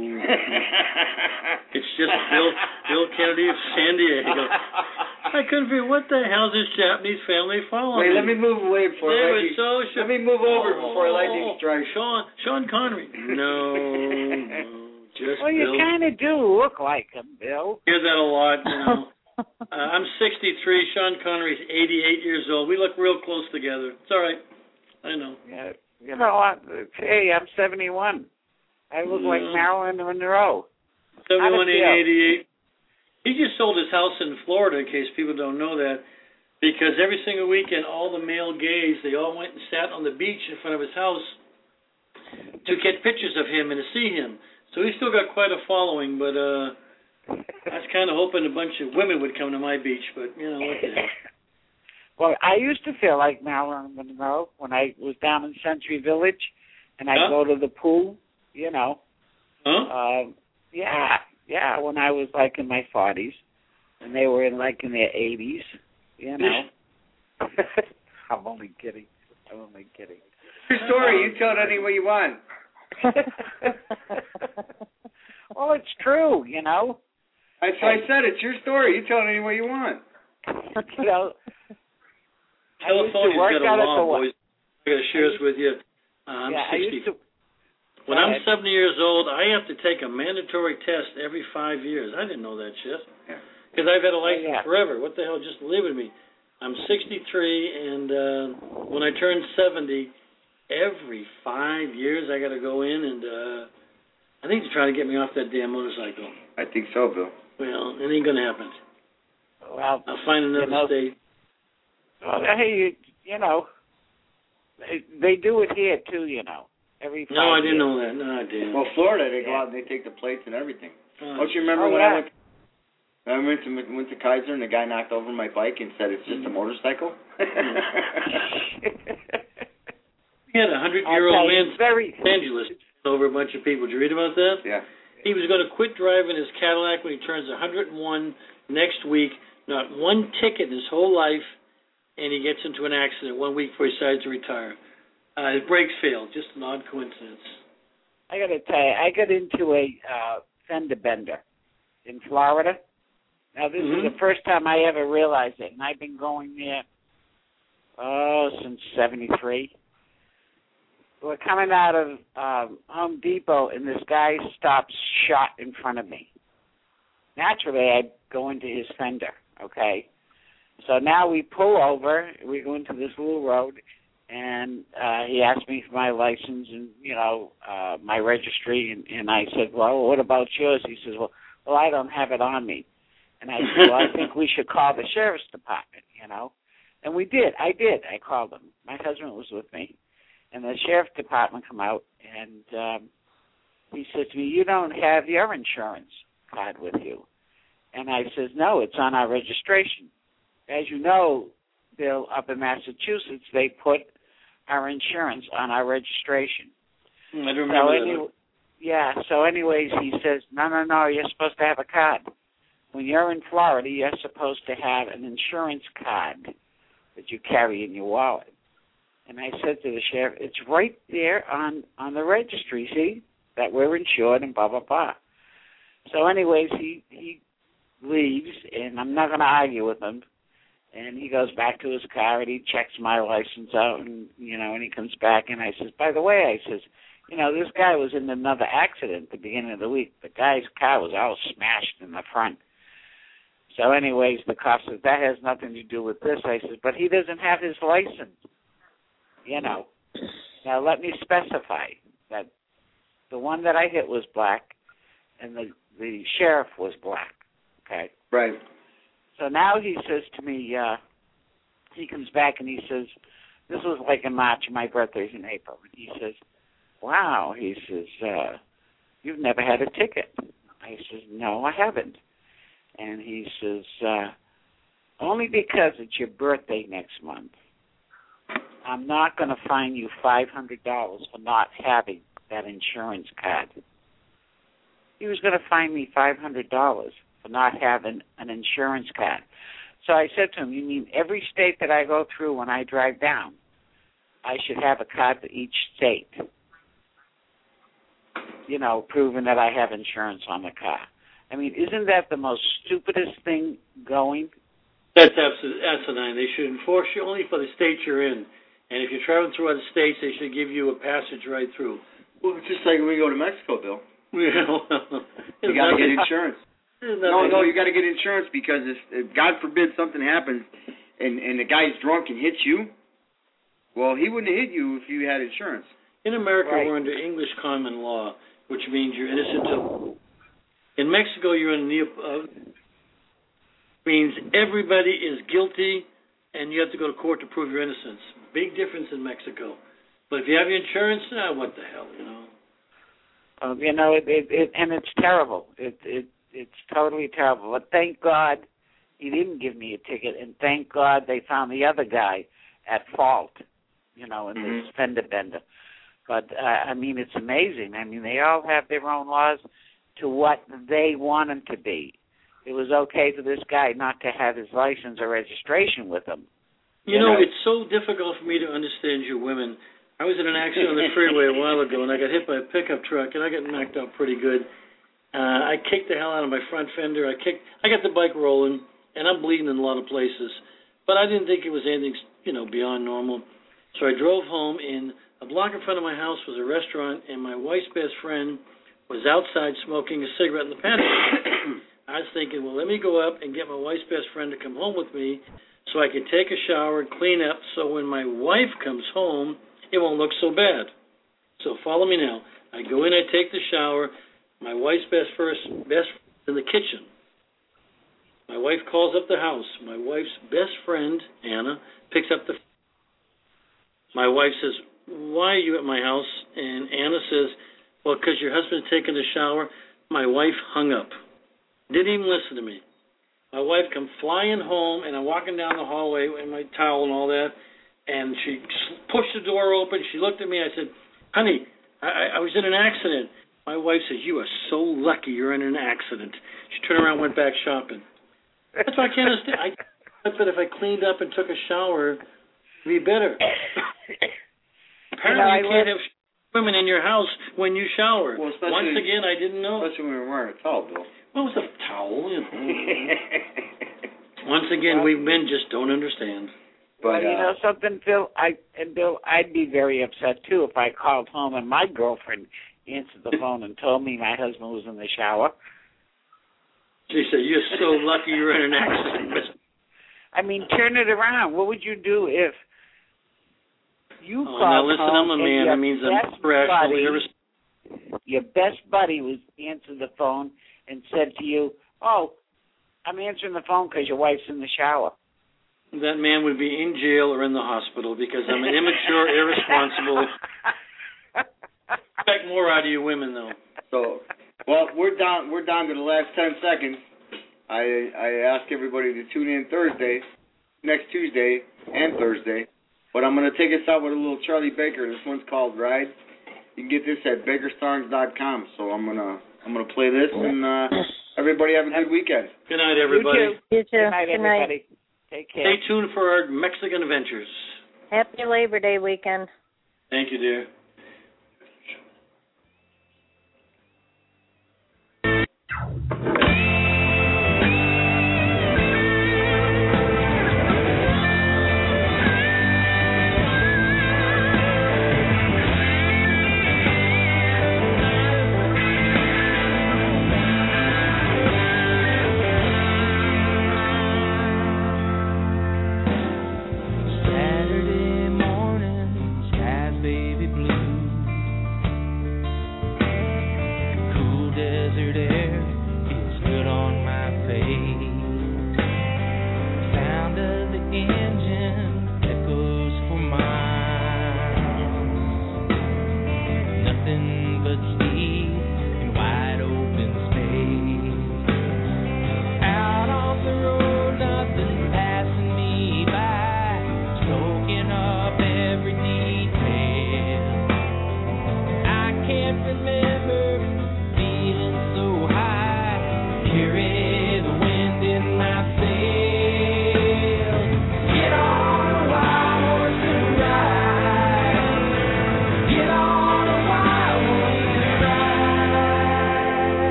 It's just Bill Kennedy of San Diego. I couldn't figure, what the hell is this Japanese family following? Wait, let me move away before lightning. Let me move over before lightning strikes. Sean Connery. No. Just well, you kind of do look like him, Bill. I hear that a lot, you know. I'm 63. Sean Connery's 88 years old. We look real close together. It's all right. I know. Yeah, you know, hey, I'm 71. I look like Marilyn Monroe. 71, 88. He just sold his house in Florida, in case people don't know that, because every single weekend, all the male gays, they all went and sat on the beach in front of his house to get pictures of him and to see him. So he's still got quite a following, but I was kind of hoping a bunch of women would come to my beach, but, you know, what the hell. Well, I used to feel like Marilyn Monroe when I was down in Century Village, and I'd go to the pool, you know. Yeah, when I was, like, in my 40s, and they were, in their 80s, you know. I'm only kidding. Your story, you tell it any way you want. Well, it's true, you know. That's what I said. It's your story. You tell it any way you want. You know, California's got a law, boys. I got to share this with you. I'm 60. When I'm 70 years old, I have to take a mandatory test every 5 years. I didn't know that shit. Yeah. Because I've had a license forever. What the hell? Just live with me. I'm 63, and when I turn 70, every 5 years I got to go in, and I think they're trying to get me off that damn motorcycle. I think so, Bill. Well, it ain't going to happen. Well, I'll find another state. Well, hey, you know, they do it here too, you know. Every 5 years. No, I didn't know that. No, I didn't. Well, Florida, they go out and they take the plates and everything. Don't you remember when I went to Kaiser and the guy knocked over my bike and said it's just a motorcycle? He had a 100-year-old man, evangelist, over a bunch of people. Did you read about that? Yeah. He was going to quit driving his Cadillac when he turns 101 next week. Not one ticket in his whole life, and he gets into an accident 1 week before he decides to retire. His brakes failed. Just an odd coincidence. I got to tell you, I got into a fender bender in Florida. Now, this is the first time I ever realized it, and I've been going there since '73. We're coming out of Home Depot, and this guy stops shot in front of me. Naturally, I go into his fender, okay? So now we pull over. We go into this little road, and he asked me for my license and, you know, my registry. And I said, well, what about yours? He says, well, I don't have it on me. And I said, well, I think we should call the sheriff's department, you know. And we did. I did. I called them. My husband was with me. And the sheriff's department come out, and he says to me, you don't have your insurance card with you. And I says, no, it's on our registration. As you know, Bill, up in Massachusetts, they put our insurance on our registration. I remember that. So anyways, he says, no, you're supposed to have a card. When you're in Florida, you're supposed to have an insurance card that you carry in your wallet. And I said to the sheriff, it's right there on the registry, see, that we're insured and blah, blah, blah. So anyways, he leaves, and I'm not going to argue with him. And he goes back to his car, and he checks my license out, and, you know, and he comes back, and I says, by the way, I says, you know, this guy was in another accident at the beginning of the week. The guy's car was all smashed in the front. So anyways, the cop says, that has nothing to do with this. I says, but he doesn't have his license. You know, now let me specify that the one that I hit was black, and the sheriff was black. Okay. Right. So now he says to me, he comes back and he says, this was like in March, my birthday's in April, and he says, wow, he says, you've never had a ticket. I says, no, I haven't. And he says, only because it's your birthday next month, I'm not going to fine you $500 for not having that insurance card. He was going to fine me $500 for not having an insurance card. So I said to him, you mean every state that I go through when I drive down, I should have a card for each state, you know, proving that I have insurance on the car. I mean, isn't that the most stupidest thing going? That's absolutely asinine. They should enforce you only for the states you're in. And if you're traveling through other states, they should give you a passage right through. Well, it's just like when we go to Mexico, Bill. Yeah, well, you got to get insurance. No, you got to get insurance because if God forbid something happens and the guy's drunk and hits you, well, he wouldn't have hit you if you had insurance. In America, we're under English common law, which means you're innocent till. In Mexico, you're in means everybody is guilty, and you have to go to court to prove your innocence. Big difference in Mexico. But if you have your insurance, what the hell, you know? You know, and it's terrible. It's totally terrible. But thank God he didn't give me a ticket, and thank God they found the other guy at fault, you know, in this fender bender. But, I mean, it's amazing. I mean, they all have their own laws to what they want them to be. It was okay for this guy not to have his license or registration with him. You know, it's so difficult for me to understand you women. I was in an accident on the freeway a while ago, and I got hit by a pickup truck, and I got knocked out pretty good. I kicked the hell out of my front fender. I got the bike rolling, and I'm bleeding in a lot of places. But I didn't think it was anything, you know, beyond normal. So I drove home, and a block in front of my house was a restaurant, and my wife's best friend was outside smoking a cigarette in the patio. I was thinking, well, let me go up and get my wife's best friend to come home with me so I can take a shower and clean up so when my wife comes home, it won't look so bad. So follow me now. I go in, I take the shower. My wife's best friend in the kitchen. My wife calls up the house. My wife's best friend, Anna, picks up the phone. My wife says, why are you at my house? And Anna says, well, because your husband's taking a shower. My wife hung up. Didn't even listen to me. My wife come flying home, and I'm walking down the hallway in my towel and all that, and she pushed the door open. She looked at me. I said, honey, I was in an accident. My wife says, you are so lucky you're in an accident. She turned around and went back shopping. That's why I can't understand. I thought if I cleaned up and took a shower, it'd be better. Apparently you can't have women in your house when you shower. Well, once again, I didn't know. Especially when we're wearing a towel, Bill. What was a towel? You know. Once again, we men just don't understand. But you know something, Bill? I'd be very upset too if I called home and my girlfriend answered the phone and told me my husband was in the shower. She said, "You're so lucky you're in an accident." I mean, turn it around. What would you do if you called now listen, home I'm a man. That means I'm rational. Your best buddy was answered the phone and said to you, "Oh, I'm answering the phone because your wife's in the shower." That man would be in jail or in the hospital because I'm an immature, irresponsible. Expect more out of you women, though. So, well, we're down to the last 10 seconds. I ask everybody to tune in next Tuesday and Thursday. But I'm going to take us out with a little Charlie Baker. This one's called Ride. You can get this at bakersongs.com. So I'm gonna play this, and everybody have a good weekend. Good night, everybody. You too. Good night, everybody. Take care. Stay tuned for our Mexican adventures. Happy Labor Day weekend. Thank you, dear.